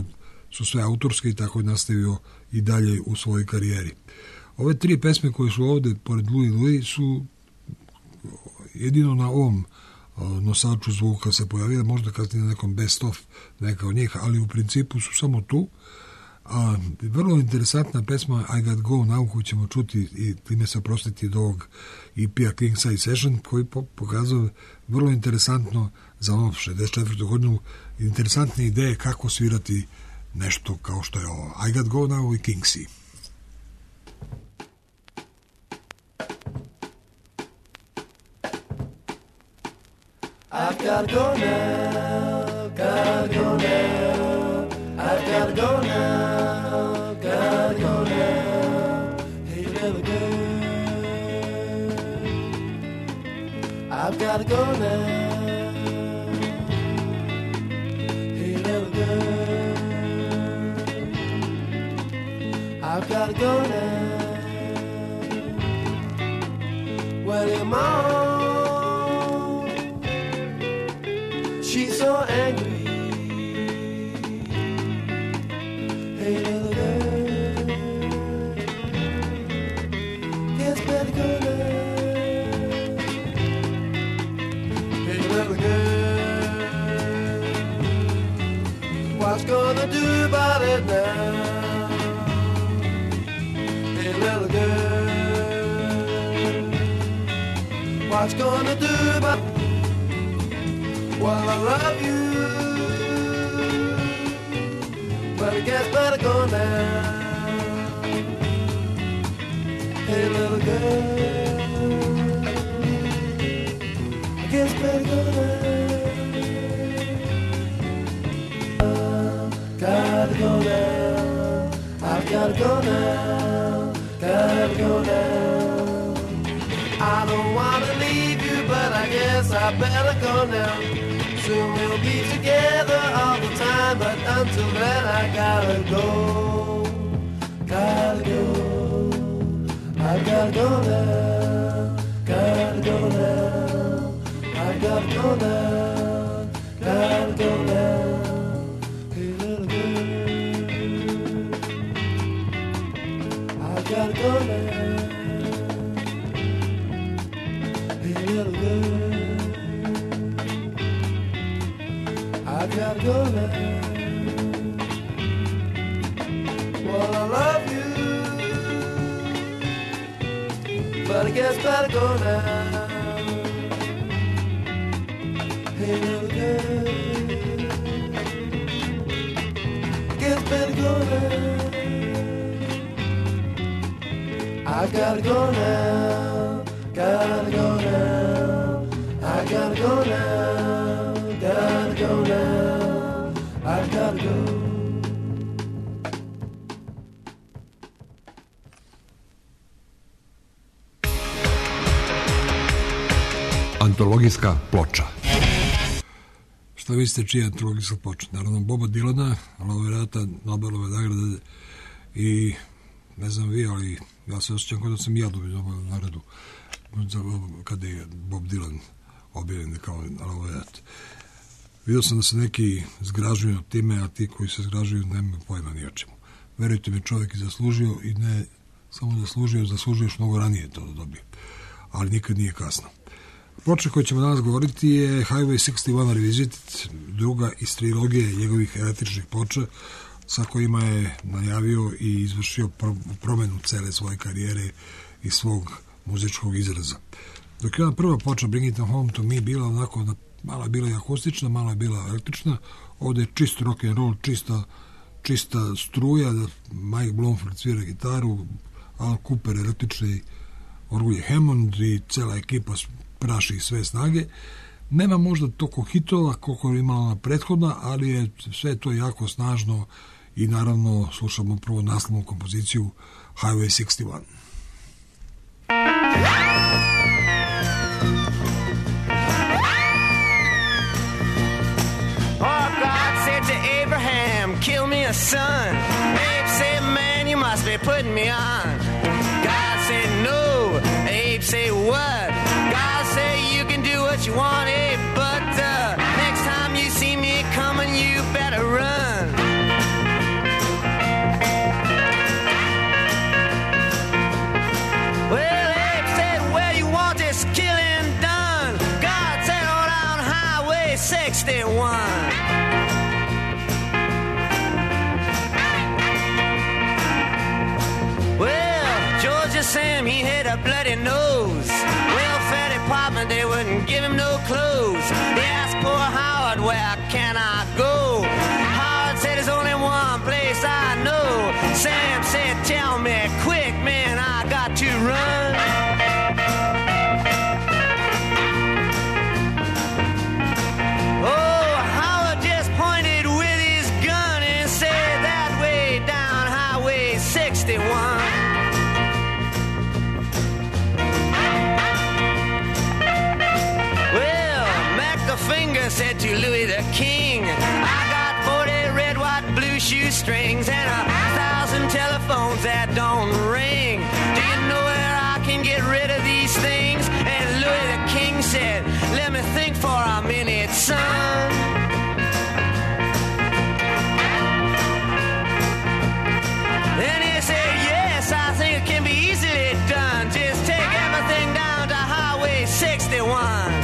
su sve autorske i tako je nastavio i dalje u svojoj karijeri. Ove 3 pesme koje su ovde, pored Louie Louie, su jedino na ovom nosaču zvuka se pojavila, možda kasnije na nekom best of neka od njih, ali u principu su samo tu. A vrlo interesantna pesma I Got Go Now koju ćemo čuti i time se oprostiti od ovog EP-a King Size Session koji pokazuje vrlo interesantno za ono 64. godinu interesantne ideje kako svirati nešto kao što je ovo. I Got Go Now i Kingsi. I've gotta go now, gotta go now, I've gotta go now, gotta go now, hey little girl, I've gotta go now, hey little girl, I've gotta go now, well your mom, she's so angry. Hey little girl, it's better go now. Hey little girl, what's gonna do about it now? Hey little girl, what's gonna do about it? Well, I love you, but I guess better go now. Hey, little girl, I guess better go now. Gotta go now, I've gotta go now, gotta go now. I don't wanna leave you, but I guess I better go now. Soon we'll be together all the time, but until then I gotta go, gotta go. I gotta go now, gotta go now. I gotta go now, gotta go now. Hey little girl, I gotta go now. Hey little girl, I gotta go now. Well, I love you, but I guess better go now. Hey little girl, I guess better go now. I gotta go now, gotta go now. I gotta go now, gotta go now. I gotta go. Antologijska ploča. Šta mislite čija je antologijska ploča? Naravno Boba Dylana, laureata Nobelove nagrade i ne znam vi, ali ja se osjećam kao da sam ja dobio Nobelovu nagradu kada je Bob Dylan objavljen kao laureat. Vidio sam da se neki zgražuju time, a ti koji se zgražuju nemaju pojma ni o čemu. Verujte mi, čovjek je zaslužio i ne samo zaslužio još mnogo ranije to da dobije. Ali nikad nije kasno. Ploča koju ćemo danas govoriti je Highway 61 Revisited, druga iz trilogije njegovih električnih ploča sa kojima je najavio i izvršio promenu cele svoje karijere i svog muzičkog izraza. Dok je ona prva ploča Bring It Home to Me bila onako, malo je bila i akustična, malo je bila električna, ovde je čist rock and roll, čista struja, Mike Blomfield svira gitaru, Al Cooper električni orgulje Hammond i cela ekipa praši sve snage. Nema možda toliko hitova koliko je imala na prethodna, ali je sve to jako snažno i naravno slušamo prvo naslovnu kompoziciju Highway 61. Oh, God said to Abraham, kill me a son. Abe said, man, you must be putting me on. God said, no. Abe said, what? God said, you can do what you want, Abe, but next time you see me coming, you better run. Sam, he had a bloody nose. Welfare department, they wouldn't give him no clothes. They asked poor Howard, where can I go? Howard said, there's only one place I know. Sam said, tell me quick, man, I got to run. Oh, Howard just pointed with his gun and said, that way down Highway 61. Finger said to Louis the King, I got 40 red, white, blue shoestrings and 1,000 telephones that don't ring. Do you know where I can get rid of these things? And Louis the King said, let me think for a minute, son. Then he said, yes, I think it can be easily done. Just take everything down to Highway 61.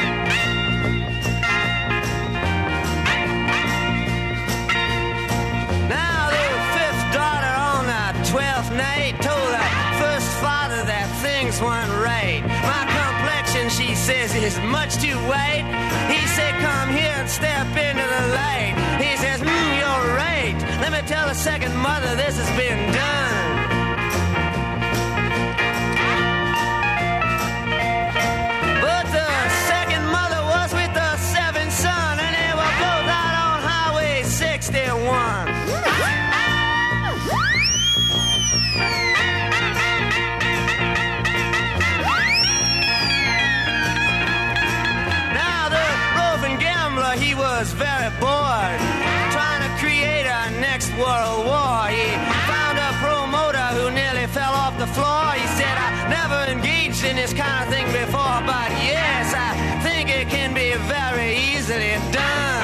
Night told her first father that things weren't right. My complexion, she says, is much too white. He said, come here and step into the light. He says, you're right. Let me tell the second mother this has been done. But the second mother was with the seventh son, and they were both out on Highway 61. He was very bored, trying to create a next world war. He found a promoter who nearly fell off the floor. He said, I never engaged in this kind of thing before, but yes, I think it can be very easily done.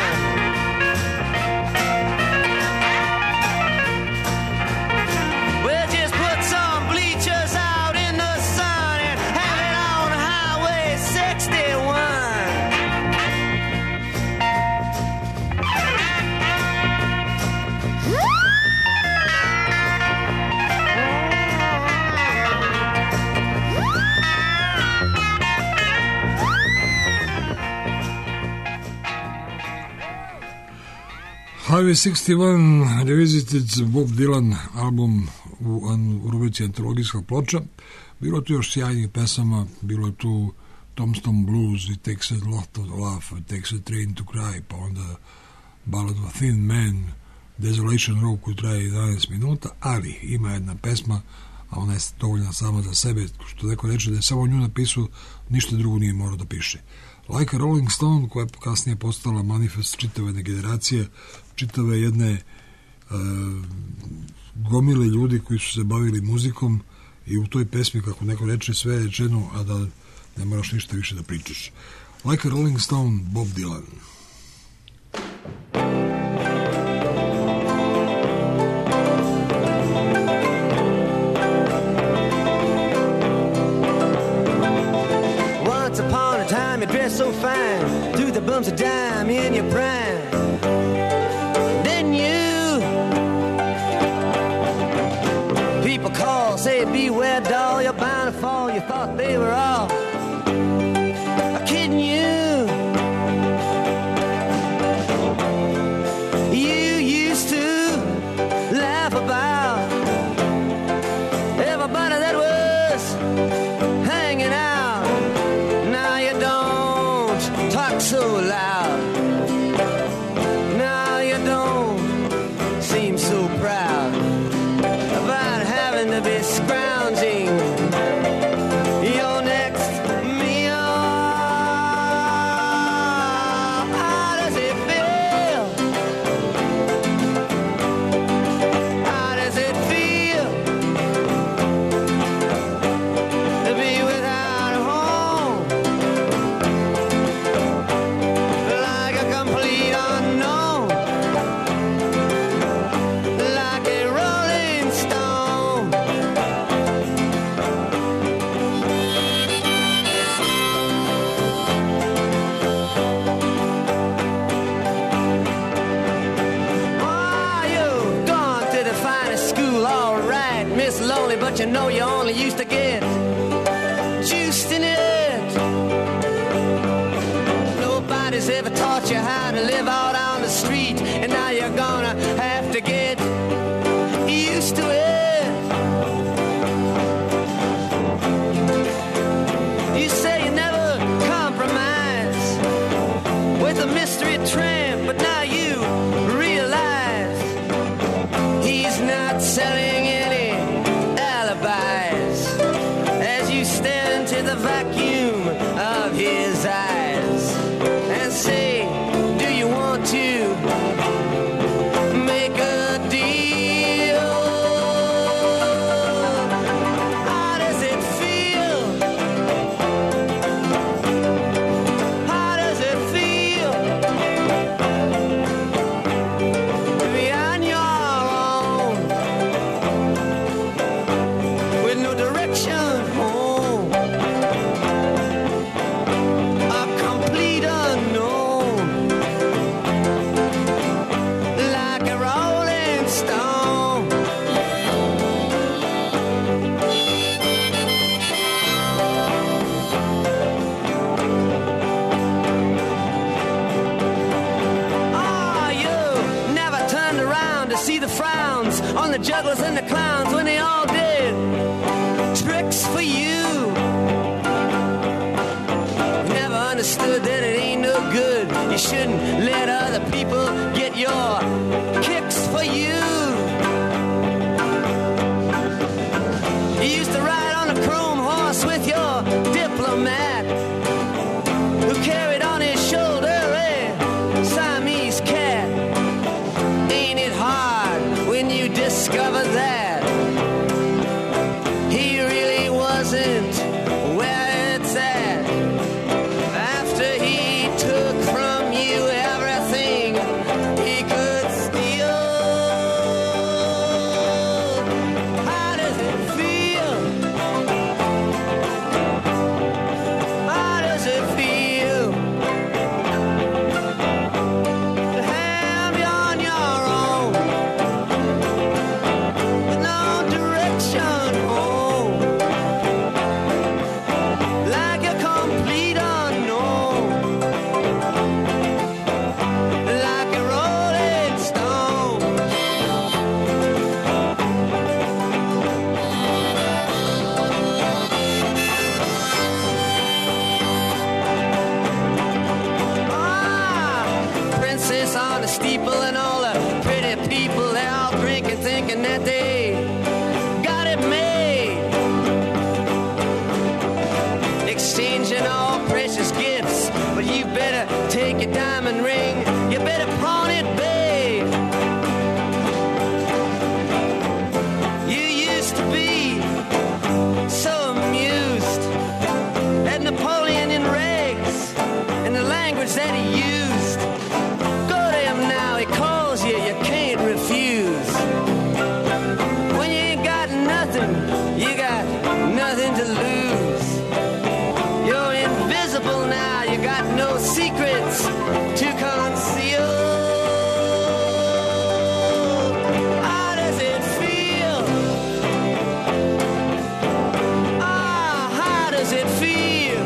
We'll just put some bleachers out in the sun and have it on Highway 61. Highway 61 Revisited Bob Dylan album u rubrici antologijska ploča. Bilo je tu još sjajnih pesama, bilo je tu Tombstone Blues, It Takes a Lot of Love, It Takes a Train to Cry, pa onda Ballad of a Thin Man, Desolation Row koji traje 11 minuta, ali ima jedna pesma, a ona je dovoljna sama za sebe, što neko reče da je samo nju napisao, ništa drugo nije morao da piše. Like a Rolling Stone, koja je kasnije postala manifest čitave generacije, čitave jedne gomile ljudi koji su se bavili muzikom i u toj pesmi, kako neko reče, sve je rečeno, a da ne moraš ništa više da pričaš. Like a Rolling Stone, Bob Dylan. Once upon a time you dressed so fine, threw the bumps of dime in your prime. Didn't you? People call, say beware doll, you're bound to fall. You thought they were all kidding you. You used to laugh about everybody that was hanging out. Now you don't talk so loud. Now you don't seem so proud about having to be scrounging your next only, but you know you only used to get juiced in it. Nobody's ever taught you how to live out on the street, and now you're gonna have to get used to it. You say you never compromise with a mystery tramp, but now you realize he's not selling any alibis as you stare into the vacuum of his eyes and say, do you want to make a deal? How does it feel? How does it feel to be on your own with no direction home? A complete unknown, like a rolling stone. Oh, you never turned around to see the frowns on the jugglers and the clowns when they all did tricks for you. Never understood that it ain't no good. You shouldn't let other people get your kicks for you. You used to ride on a chrome horse with your diplomat, who carried on his shoulder a Siamese cat. Ain't it hard when you discover that he really wasn't where it's at? After he took from you everything he could steal. How does it feel? How does it feel to have you on your own with no direction home, like a complete unknown, like a rolling stone? Ah, princess on the steeple and all the pretty people, they're all drinking, thinking that they got it made, exchanging all precious gifts. But you better take your diamond ring, you better pawn it, babe. You used to be so amused at Napoleon in rags and the language that he used. Go to him now, he calls you, you can't refuse. When you ain't got nothing, you got nothing to lose. You're invisible now, you got no secrets to conceal. How does it feel? Ah, how does it feel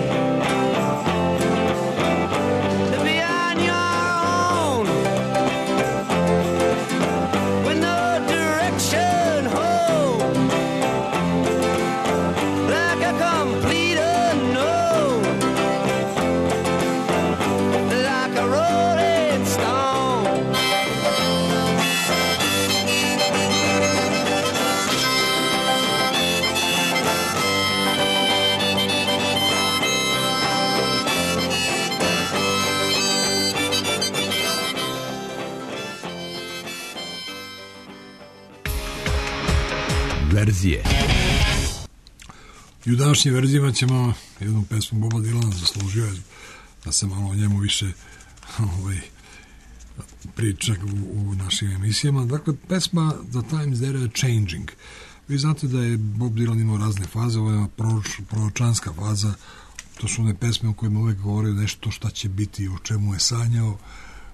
to be on your own with no direction home, like a complete unknown, like a rolling stone? Verzije. I u današnjim verzijama ćemo jednu pesmu Boba Dylana, zaslužio je da se malo o njemu više priča u našim emisijama. Dakle, pesma The Times They Are Changing. Vi znate da je Bob Dylan imao razne faze, ovo je proročanska faza, to su one pesme u kojima uvek govorio nešto šta će biti, o čemu je sanjao,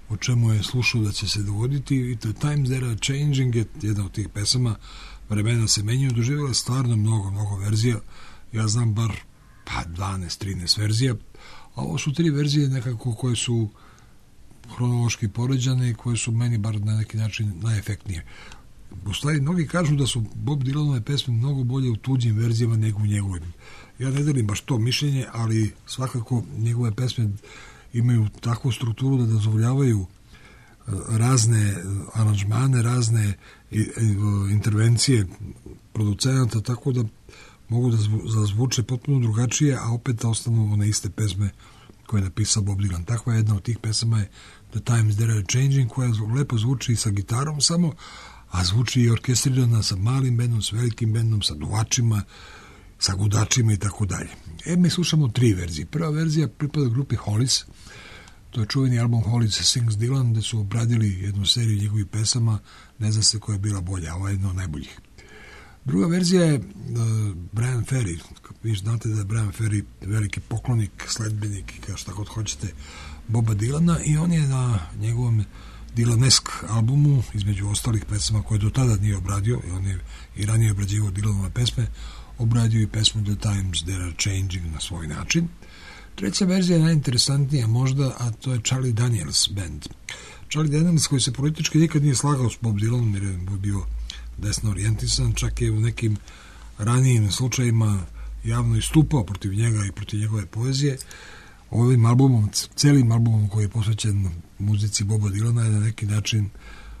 o čemu je slušao da će se dogoditi, i The Times That Are Changing je jedna od tih pesama. Vremena se menjaju, doživjela je stvarno mnogo verzija. Ja znam bar 12-13 verzija, a ovo su 3 verzije nekako koje su hronološki poređane i koje su meni bar na neki način najefektnije. U stvari, mnogi kažu da su Bob Dylanove pesme mnogo bolje u tuđim verzijama nego u njegovim. Ja ne delim baš to mišljenje, ali svakako njegove pesme imaju takvu strukturu da dozvoljavaju razne aranžmane, razne intervencije producenata, tako da mogu da zvuče potpuno drugačije, a opet da ostanu one iste pesme koje je napisao Bob Dylan. Takva jedna od tih pesama je The Times That Are Changing, koja lepo zvuči sa gitarom samo, a zvuči i orkestrirana sa malim bendom, s velikim bendom, sa duvačima, sa gudačima i tako dalje. Mi slušamo 3 verzije. Prva verzija pripada grupi Hollies. To je čuveni album Hollies Sings Dylan, gde su obradili jednu seriju njegovih pesama, ne zna se koja je bila bolja, ova je jedna od najboljih. Druga verzija je Bryan Ferry. Vi znate da je Bryan Ferry veliki poklonik, sledbenik, kao šta god hoćete, Boba Dylana, i on je na njegovom Dylanesk albumu, između ostalih pesama koje do tada nije obradio, i on je i ranije obrađivao Dylanove pesme, obradio i pesmu The Times That Are Changing na svoj način. Treća verzija je najinteresantnija možda, a to je Charlie Daniels band. Charlie Daniels, koji se politički nikad nije slagao s Bob Dylanom, jer je bio desno orijentisan, čak je u nekim ranijim slučajima javno istupao protiv njega i protiv njegove poezije. Ovim albumom, celim albumom koji je posvećen muzici Boba Dylana, je na neki način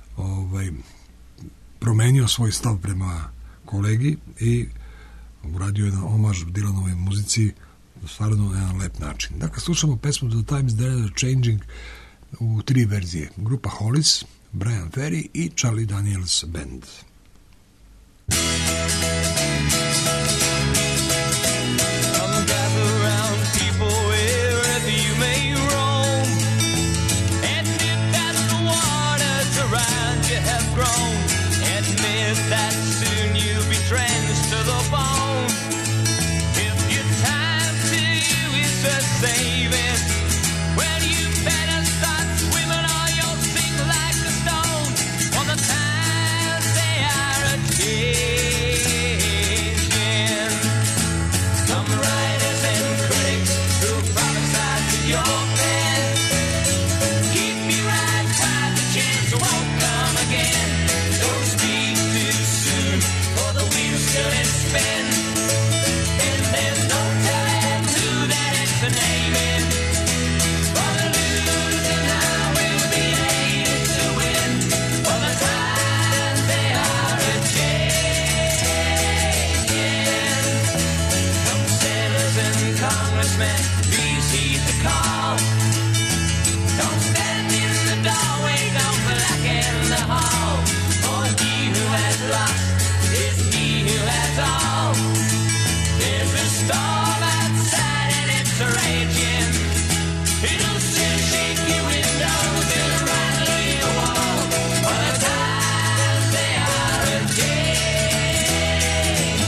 promenio svoj stav prema kolegi i uradio jedan omaž Dylanovoj muzici stvarno na jedan lep način. Dakle, slušamo pesmu The Times That Are Changing u 3 verzije. Grupa Hollies, Bryan Ferry i Charlie Daniels Band. Come gather round, people, wherever you may roam. Admit that the waters around you have grown. Admit that soon you'll be drenched to the bone. If your time to you is a saving, well, you better start swimming or you'll sink like a stone. For the times they are a changing. Some writers and critics who prophesy to your pen, keep me right while the chance won't come again. Don't speak too soon, for the wheel's still in spin. And there's no telling who that it's a naming. For the losing highway will be able to win. For the times they are a changing. Come senators and congressmen, please heed the call. Don't stand in the doorway, don't blacken the hall. For he who has lost is he who has all. There's a storm outside and it's raging. It'll still shake your windows, it'll rattle your wall. For the times they are a changing.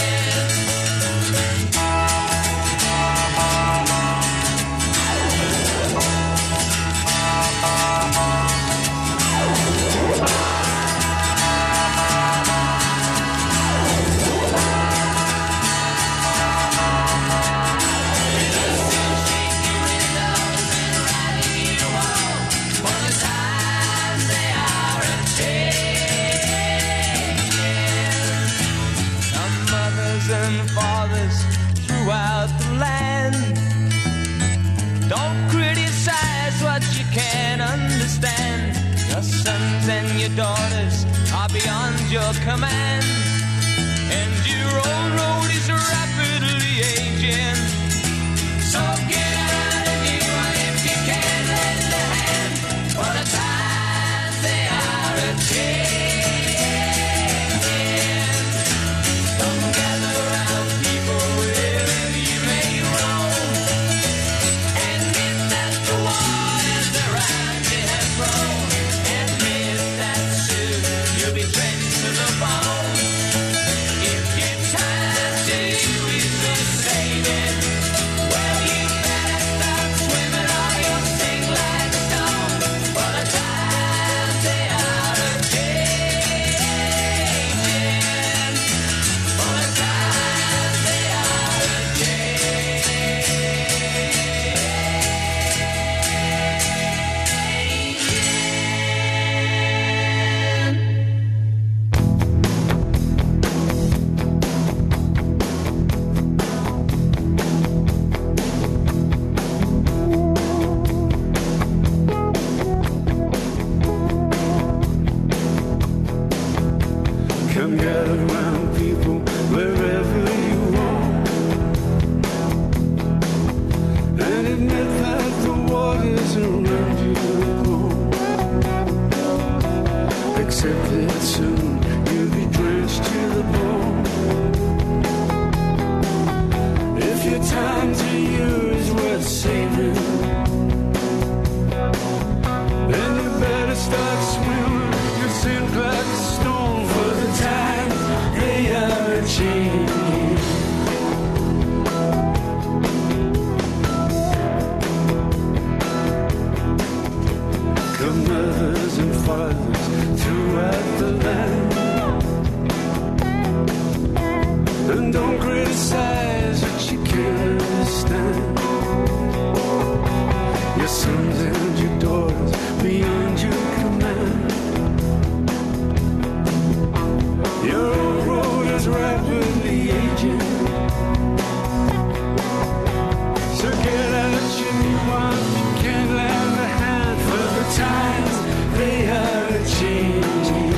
And fathers throughout the land, don't criticize what you can't understand. Your sons and your daughters are beyond your command, and your own road is rapidly aging. So get out of here if you can lend a hand, for the times they are a changing. Come gather round, people, wherever you may roam. Admit that the waters around you have grown. Admit that soon you'll be drenched to the bone. If your time to you is the saving, Come gather round people wherever you want, and admit that the waters around you are cold. Accept that soon you'll be drenched to the bone. If your time to you is worth saving, then you better start swimming. You sink like a stone, for the times they are changing. Come mothers and fathers throughout the land, and don't criticize what you can't understand. Your sons and your daughters beyond your command. Your old road is rapidly aging, so get out your new one. You can't lend a hand, for the times they are changing.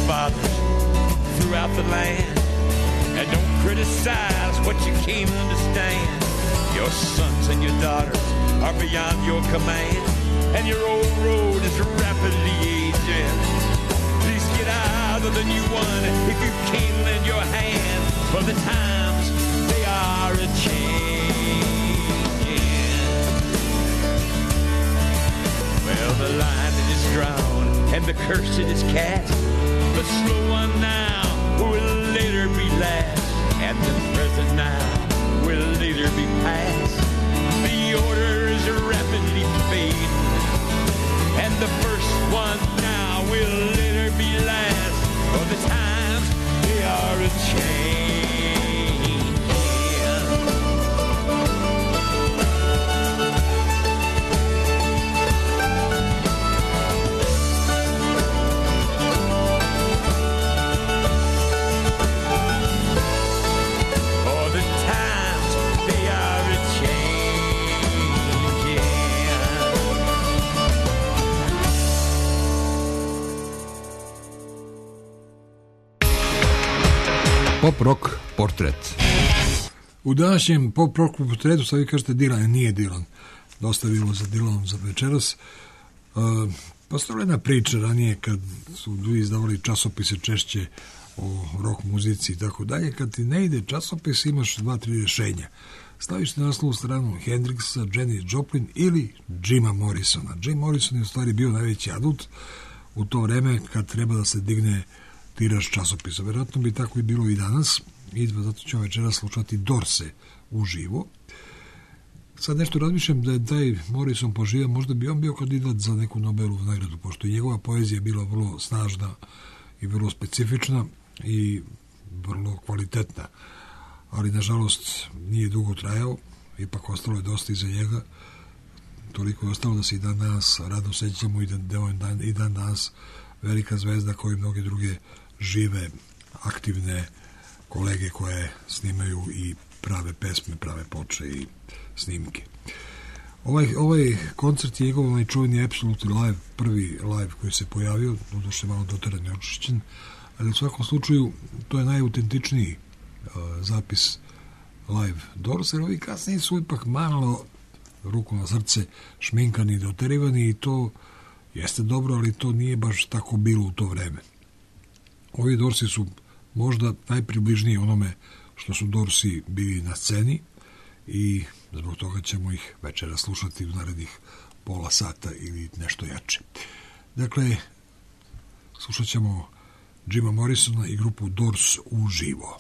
fathers throughout the land. And don't criticize what you can't understand. Your sons and your daughters are beyond your command, and your old road is rapidly aging. Please get out of the new one if you can't lend your hand, for the times they are a-changing. Well, the line that is drawn and the curse that is cast, the slow one now will later be last, and the present now will later be past. The order is rapidly fading, and the first one now will later be last, for the times they are a-changing. Pop rock portret. U današnjem pop rock portretu, sad vi kažete Dylan, nije Dylan. Dosta je bilo za Dylanom za večeras. Postoji jedna priča ranije kad su ljudi izdavali časopise češće o rock muzici i tako dalje. Kad ti ne ide časopis, imaš 2-3 rješenja. Staviš na naslovnu stranu Hendrixa, Janis Joplin ili Jima Morrisona. Jim Morrison je u stvari bio najveći adut u to vreme kad treba da se digne tiraž časopisa. Vjerojatno bi tako i bilo i danas. I zato ćemo večera slušati Dorse uživo. Sad nešto razmišljam da je taj Morrison poživio, možda bi on bio kandidat za neku Nobelovu nagradu, pošto je njegova poezija bila vrlo snažna i vrlo specifična i vrlo kvalitetna. Ali, nažalost, nije dugo trajao, ipak ostalo je dosta iza njega. Toliko je ostalo da se i dan danas rado sećamo i dan danas velika zvezda kao i mnoge druge žive, aktivne kolege koje snimaju i prave pesme, prave ploče i snimke. Ovaj koncert je njegov onaj čuveni Absolutely Live, prvi live koji se pojavio, doduše malo doteran i očišćen, ali u svakom slučaju to je najautentičniji zapis live Doors, jer ovi kasniji su ipak malo, ruku na srce, šminkani i doterivani i to jeste dobro, ali to nije baš tako bilo u to vreme. Ovi Doorsi su možda najpribližniji onome što su Doorsi bili na sceni i zbog toga ćemo ih večera slušati u narednih pola sata ili nešto jače. Dakle, slušat ćemo Jima Morrisona i grupu Doors uživo.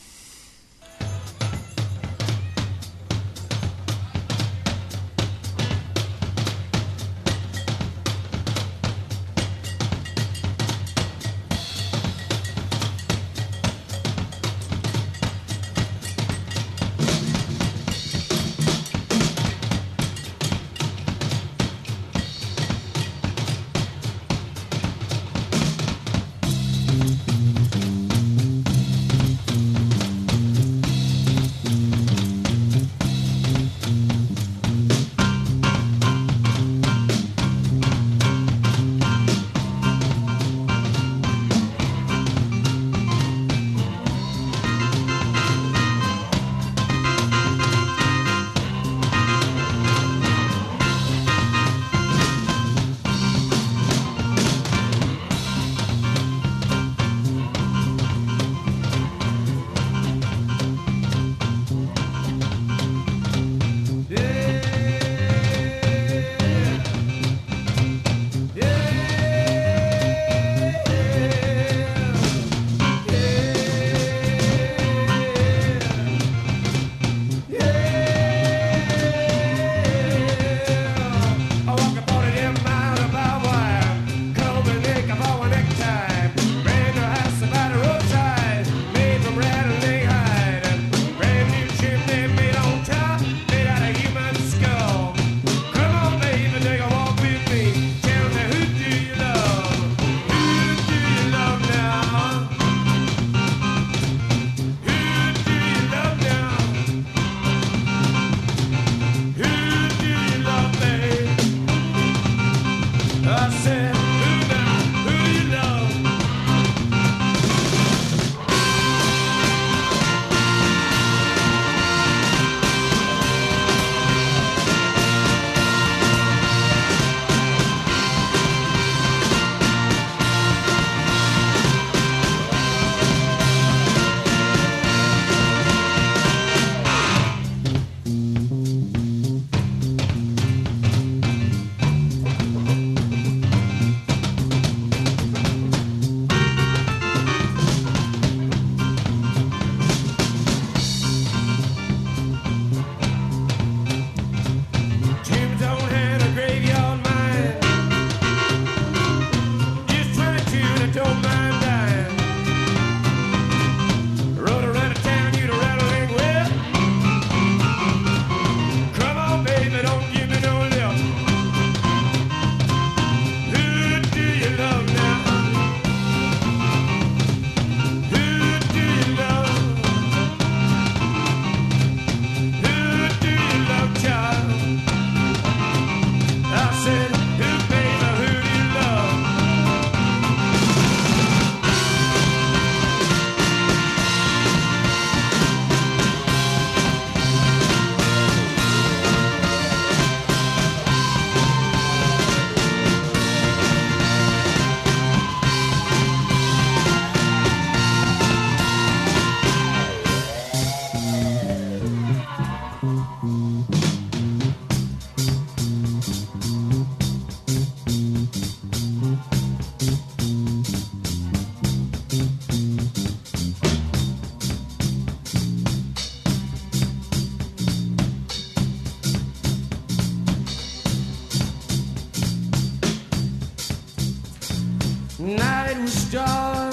night was dark,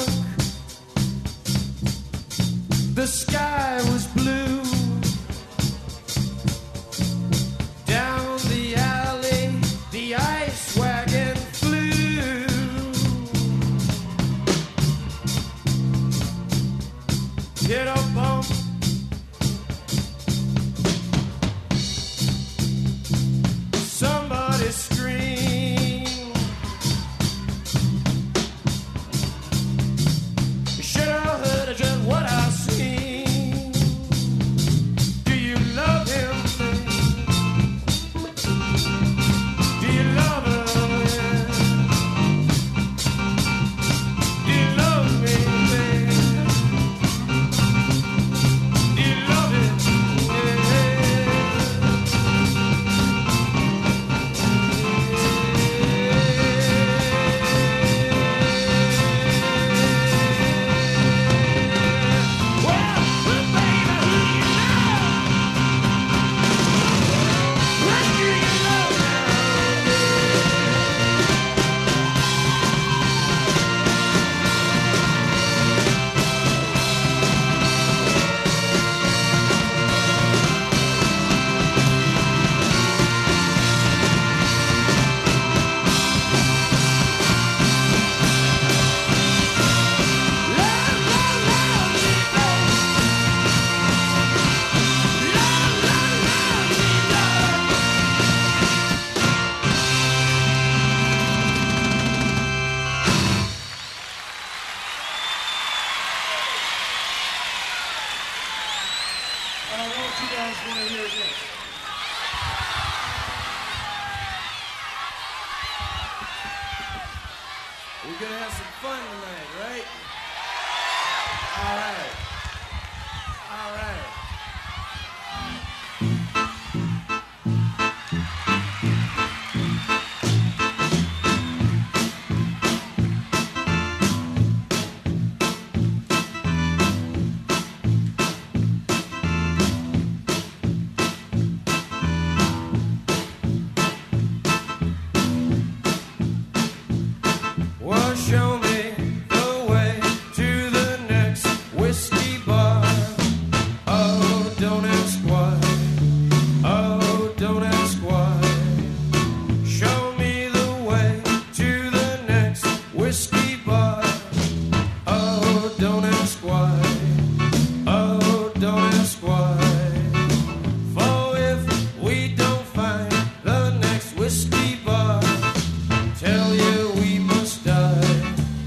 the sky was blue. Down the alley, the ice wagon flew. Hit a bump, somebody screamed. Should have heard just what I seen. Do you love him? Do you love her? Do you love me, babe? Do you love it? We're gonna have some fun tonight, right? All right. All right. Well, show me the way to the next whiskey bar. Oh, don't ask why. Oh, don't ask why. Show me the way to the next whiskey bar. Oh, don't ask why. Oh, don't ask why. For if we don't find the next whiskey bar, tell you we must die.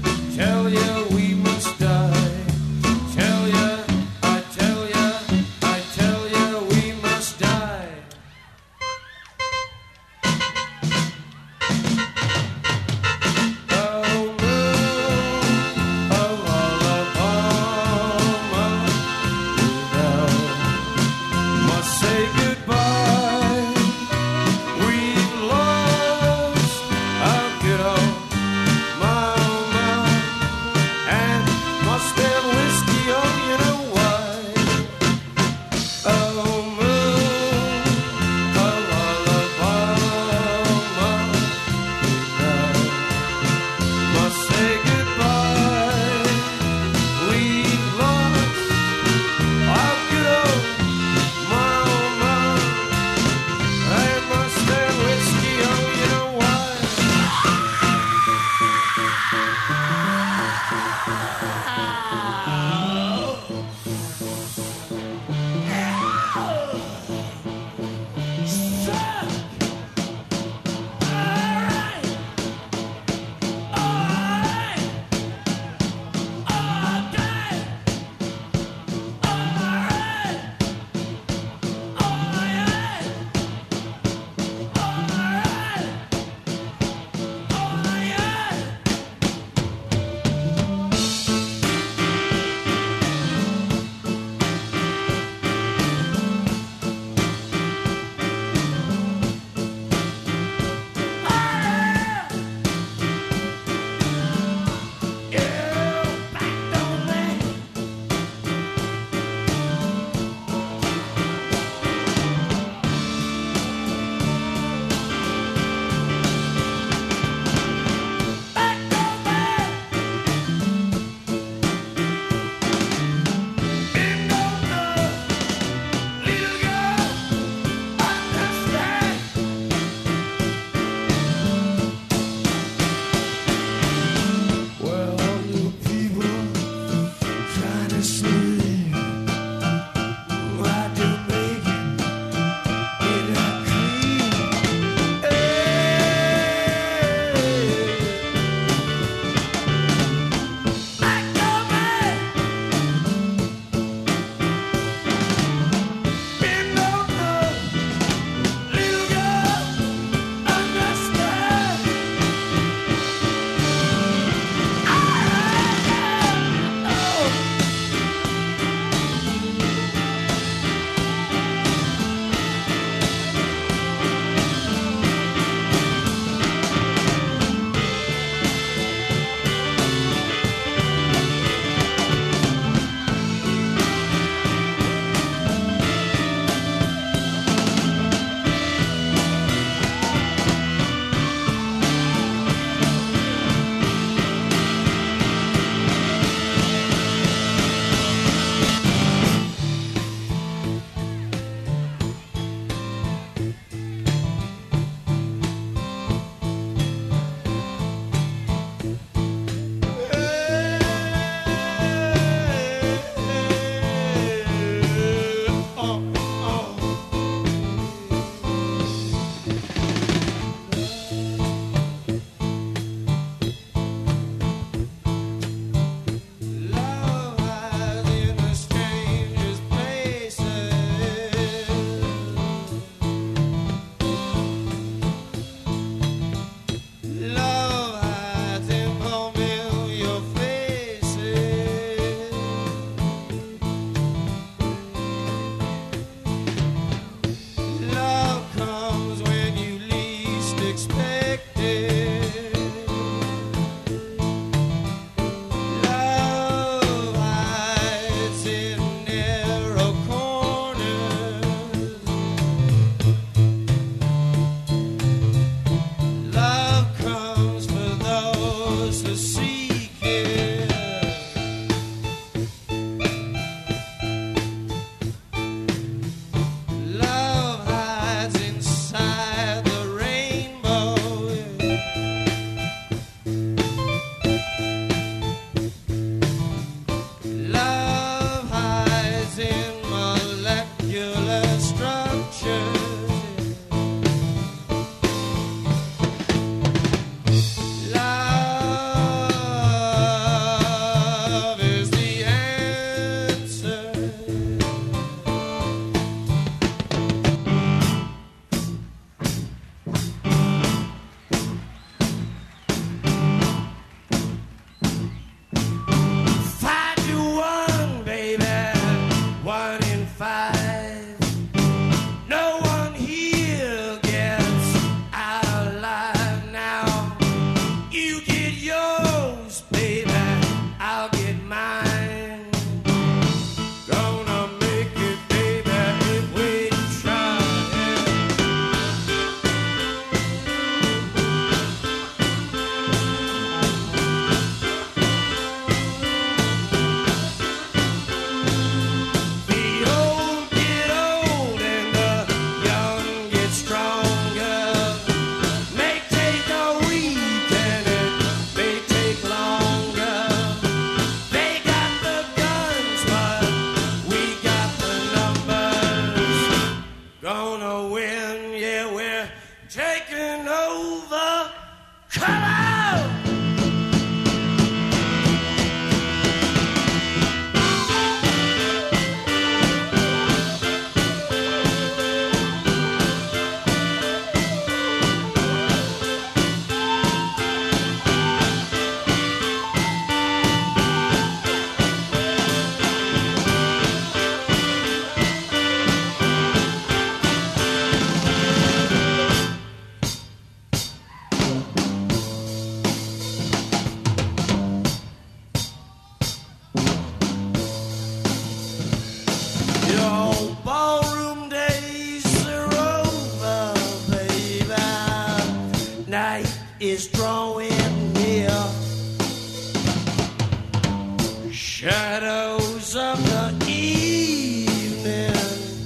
Shadows of the evening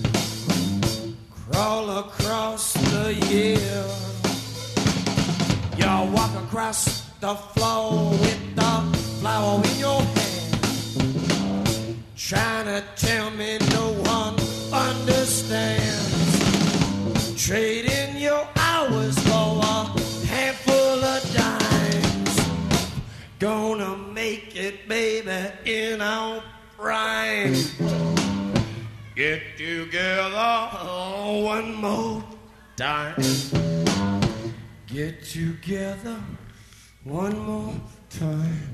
crawl across the year. You walk across the floor with the flower in your hand, trying to tell me no one understands. Trading your hours for a handful of dimes. Gonna make it, baby, in our prime. Get together one more time. Get together one more time.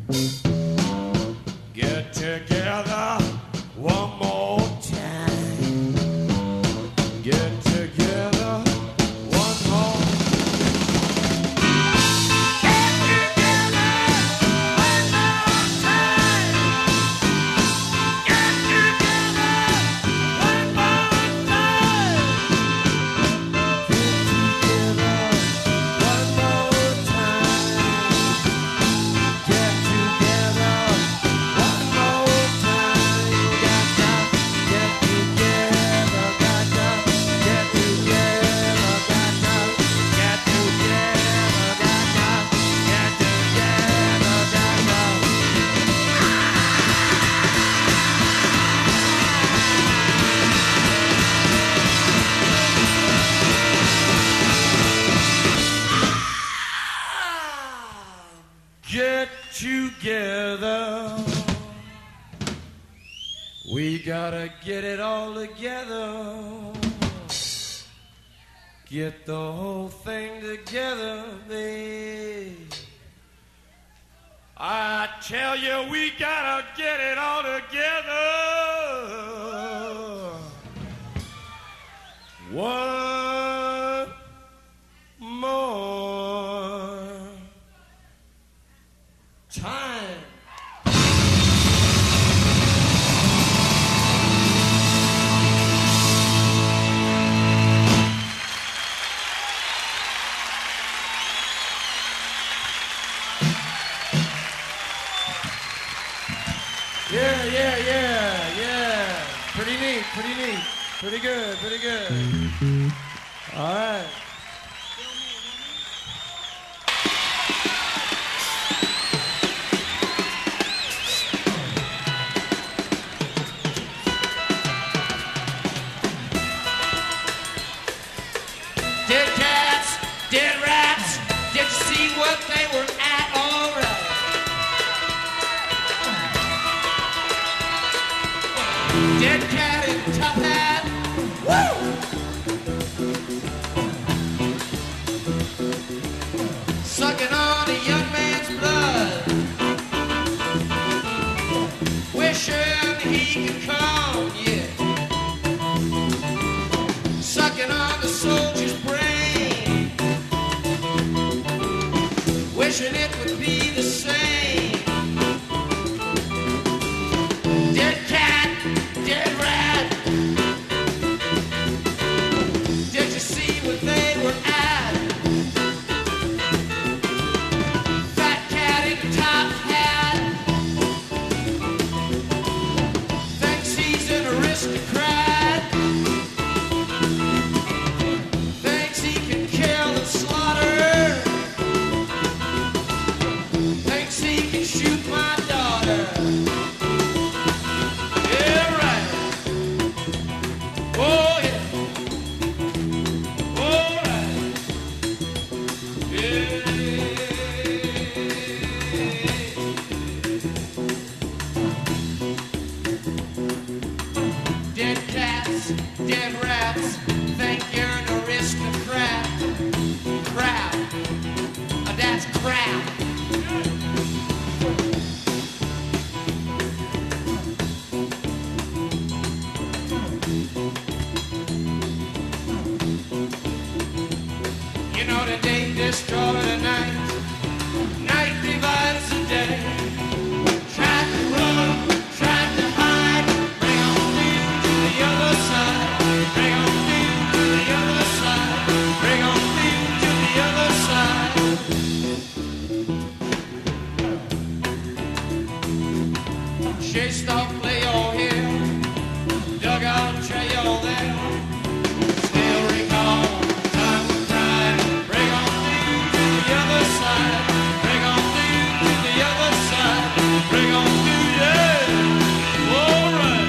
Get together one more time. Get together one more. Get together one more time. Get together one more time. Get together one more time. Get together one more time. Get together, gotta get together, get together, get together. We gotta get it all together. Get the whole thing together, babe. I tell you, we gotta get it all together. One more time. Yeah. Pretty neat. Pretty good. All right. Dead cats, dead rats, did you see what they were at? All right. Dead cat in top hat. Woo! Sucking on a young man's blood. Wishing he could come, yeah. Sucking on the soldier's brain. Wishing it would be the same. Dead cat, dead rat. Did you see what they were at? Fat cat in a top hat. Thinks he's an aristocrat. Thinks he can kill and slaughter. chased off Leo Hill, dug out trail there. Still recall time of pride. Bring on through to the other side. Bring on through to the other side. Bring on through, yeah. All right.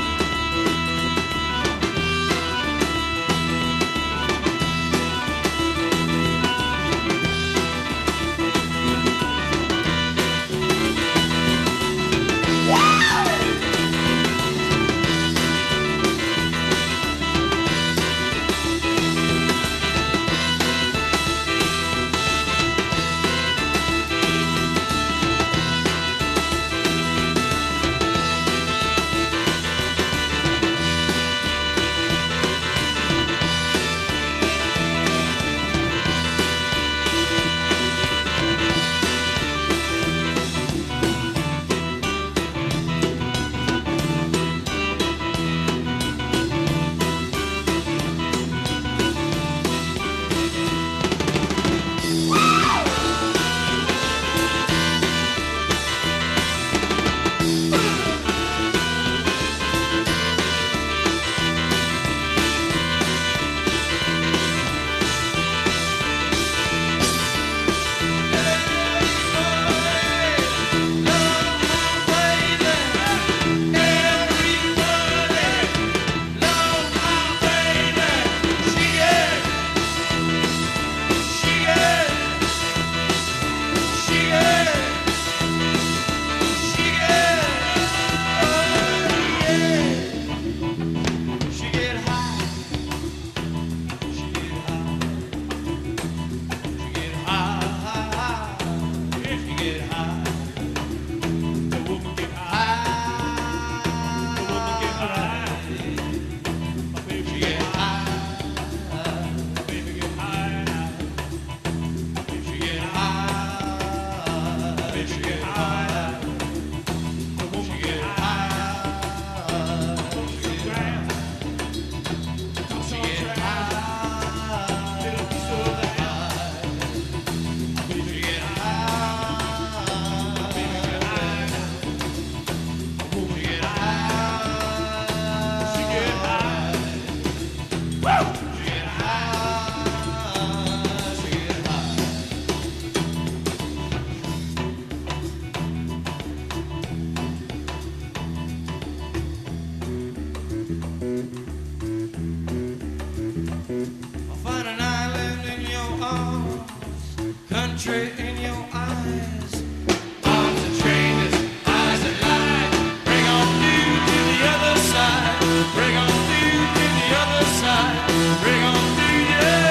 Country in your eyes, arms are trained, eyes that lie. Bring on through to the other side. Bring on through to the other side. Bring on through,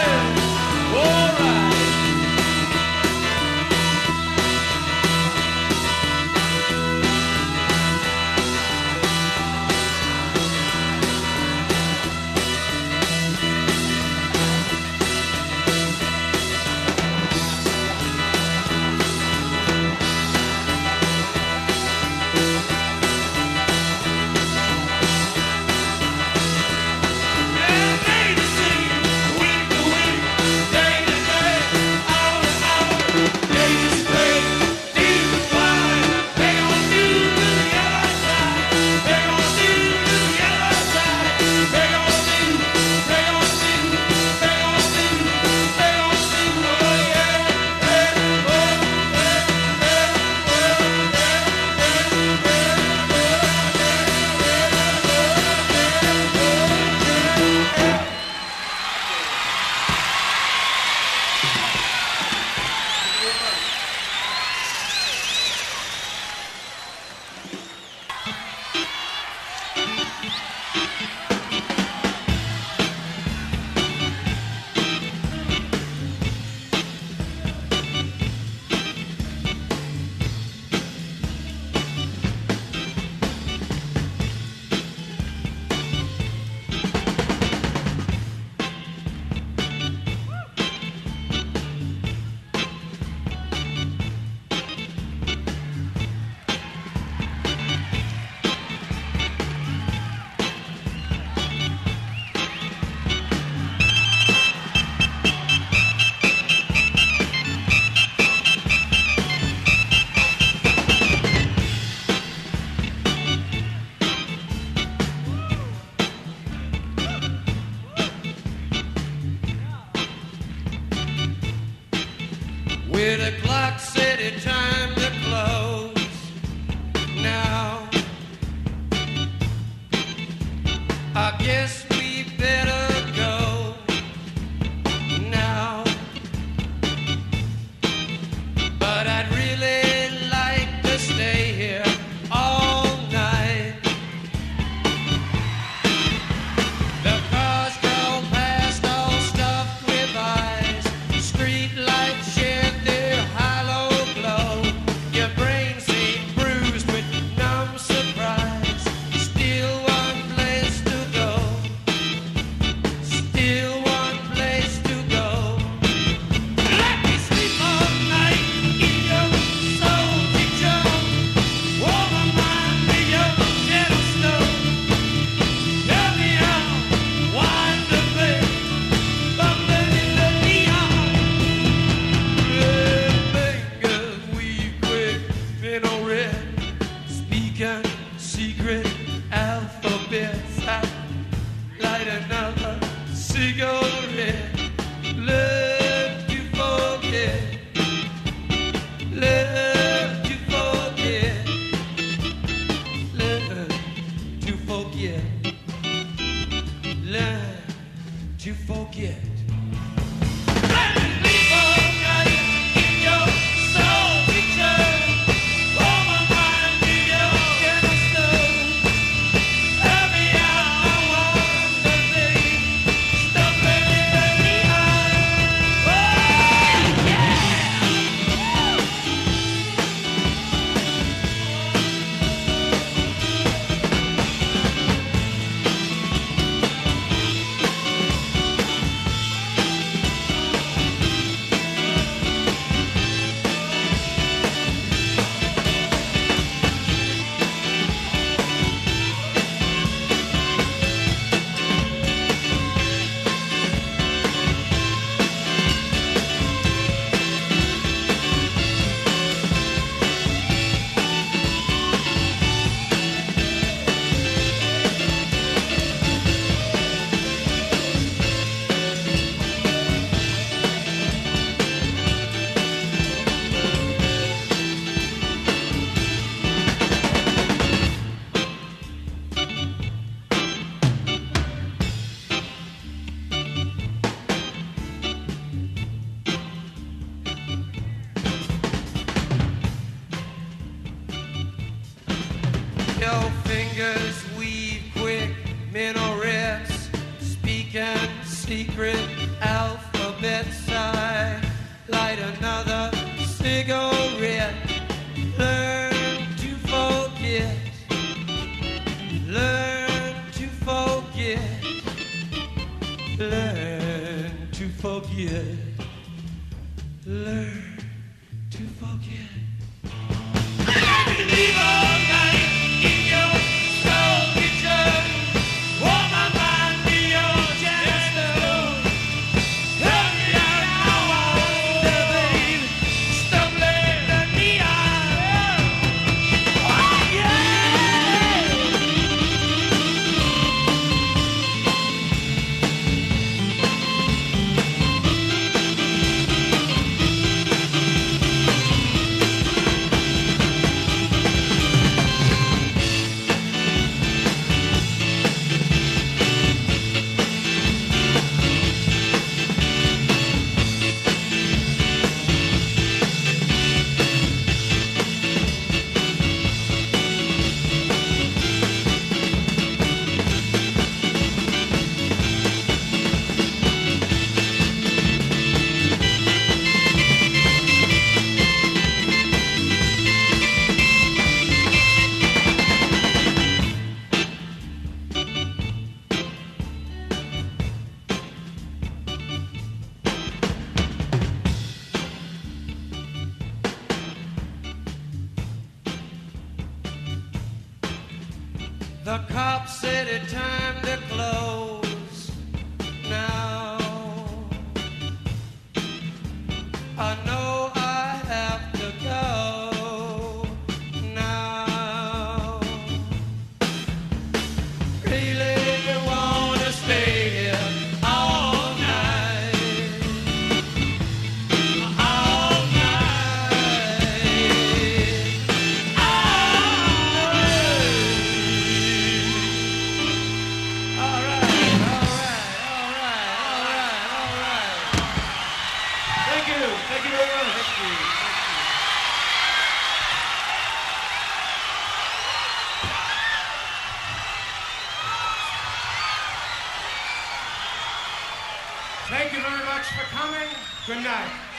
yeah. All right. guess we better go now. But I'd really like to stay here all night. The cars go past all stuffed with eyes. Street lights shed their hollow glow. Your brain seemed bruised with numb surprise. Still one place to go. Still one place to go. Let me sleep all night in your soul picture. Warm my mind with your gentle snow. Tell me how wind the bed, bumping in the neon. Red fingers weave quick, in a red, speaking secret alphabets. I light another cigarette. Left to forget. Left to forget. Left to forget. Left to forget. Let me sleep all night in your soul picture. Warm my mind with your gentle snow. Tell me how I wonder, babe, stumbling in the neon. Oh, yeah! Your fingers weave quick minarets, speaking secret alphabets. I light another cigarette. Learn to forget. Learn to forget. Learn to forget. Learn to forget. Leave all night in your soul picture. Warm my mind with your gentle snow. Tell me how I wonder, babe, stumbling in the neon. Oh, yeah! The cops said it's time to close now. I know I have to go now. Really wanna stay here all night. All night. All right. Thank you very much. Thank you. Thank you very much for coming. Good night.